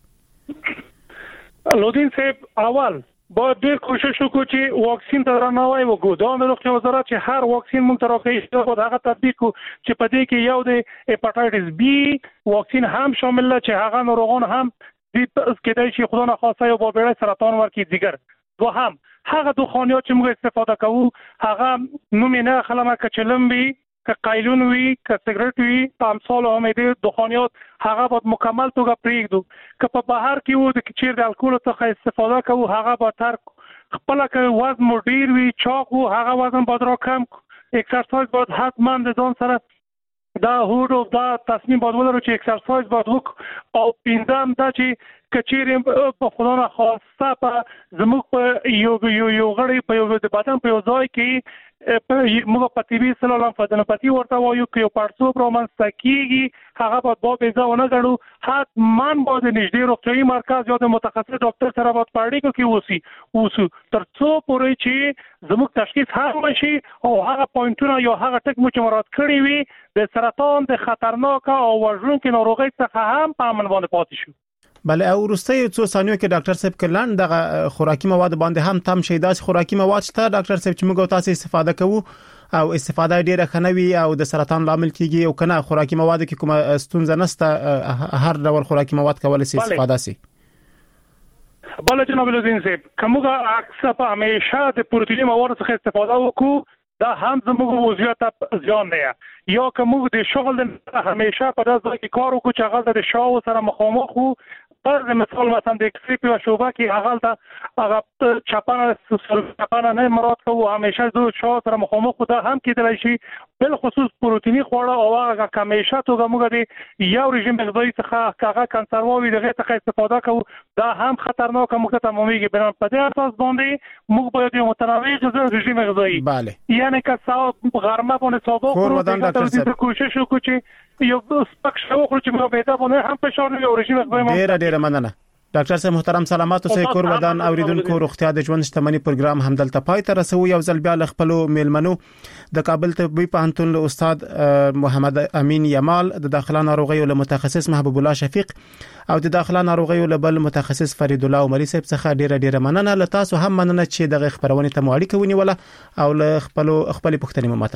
لودین صاحب اول باید ډیر کوشش وکړو چې واکسین ته درناوی وکړو. دا د روغتیا وزارت چې هر واکسین موږ ته راکړي او هغه تطبیق کو چې په دې کې یو د هپاتایټس بی واکسین هم شامل دی چې هغه ناروغان هم د کېدای شي خدا نخواسته یو بابړی سرطان ورکړي ځیګر. دوهم هغه دخانیات چې موږ استفاده کوو هغه نوم نه خلمه کچلم وي که قایلون وي که سیګریټ وي په امثال هم دې دخانیات هغه باید مکمل توګه پرېږدو. که په بهر کې وو د چیر د الکول څخه استفاده کوو هغه به تر خپل که وزن مو ډیر وي چاق وو هغه وزن باید را کم. اکسرسایز باید حتما د ځان سره دا هوډ او دا تصمیم باید ولرو چې اکسرسایز باید وکړو. او پنځم دا چې کچیر په خدا نخواسته په زموږ په یو غړي په یو د بدن په یو ځای کې موږ په طبي سلام فدنپتی ورته وایو کې یو پړسوب رومانسته کیږي هغه باید به ونه غړو. حتما باید نږدې روغتیايي مرکز یا د متخصص ډاکټر سره باید په اړیکه کې اوسو تر څو پورې چې زموږ تشخیص هم شي او هغه پوینټونه یا هغه ټکي چې مراد کړی وي د سرطان د خطرناک او وژونکو ناروغۍ څخه هم په امن باندې پاتې شو. بله او وروستي څو ثانیو کې ډاکټر صاحب کلن دغه خوراکي مواد باندې هم تم شي داس خوراکي مواد شته ډاکټر صاحب چې موږ تاسو استفاده کوو او استفاده ډیره خنوي او د سرطان لامل کیږي او کنه خوراکي مواد کې کومه ستونزه نشته هر ډول خوراکي مواد کولای شي استفاده شي؟ بله جناب لودین صاحب کومه اکثر په همیشه د پروتیني مواد څخه استفاده وکړو دا هم زموږ وضعیت ځان نه یا کومه د شغل همیشه په داسې کې کار وکړو چې هغه د شاو سره مخامخ وو فرض مثال مثلا د اکسری په شوبه کې هغه چاپانه نه مراد کوو همیشه دو شاو سره مخامخ ده هم کېدلی شي بل خصوص پروتینی خواړه او هغه کمیشه توګه موږ د یو رژیم غذایی څخه هغه کنسروي دغه څخه استفاده کوو دا هم خطرناک موږ ته تمامېږي بنا په دې اساس باندې موږ باید یو متنوع غذایی رژیم غذایی بله یعنی که غرمه باندې صبح خور ودان ډاکټر صاحب کوشش وکړو چې یو سپک شو خو چې موږ به دا باندې هم فشار نه رژیم غذایی ډیر مننه ډاکټر صاحب محترم سلامات اوسئ کور ودان اوریدونکو روغتیا د ژوند شتمنۍ پروګرام همدلته پای ته رسو یو ځل بیا ل خپل میلمنو د کابل طبي پوهنتون له استاد محمد امین یمال د داخله ناروغیو له متخصص محبوب الله شفیق او د داخله ناروغیو له بل متخصص فرید الله عمري صاحب څخه ډیر مننه له تاسو هم مننه چې د خبرونه ته مواړی کوي ولا او له خپل پوښتنې مو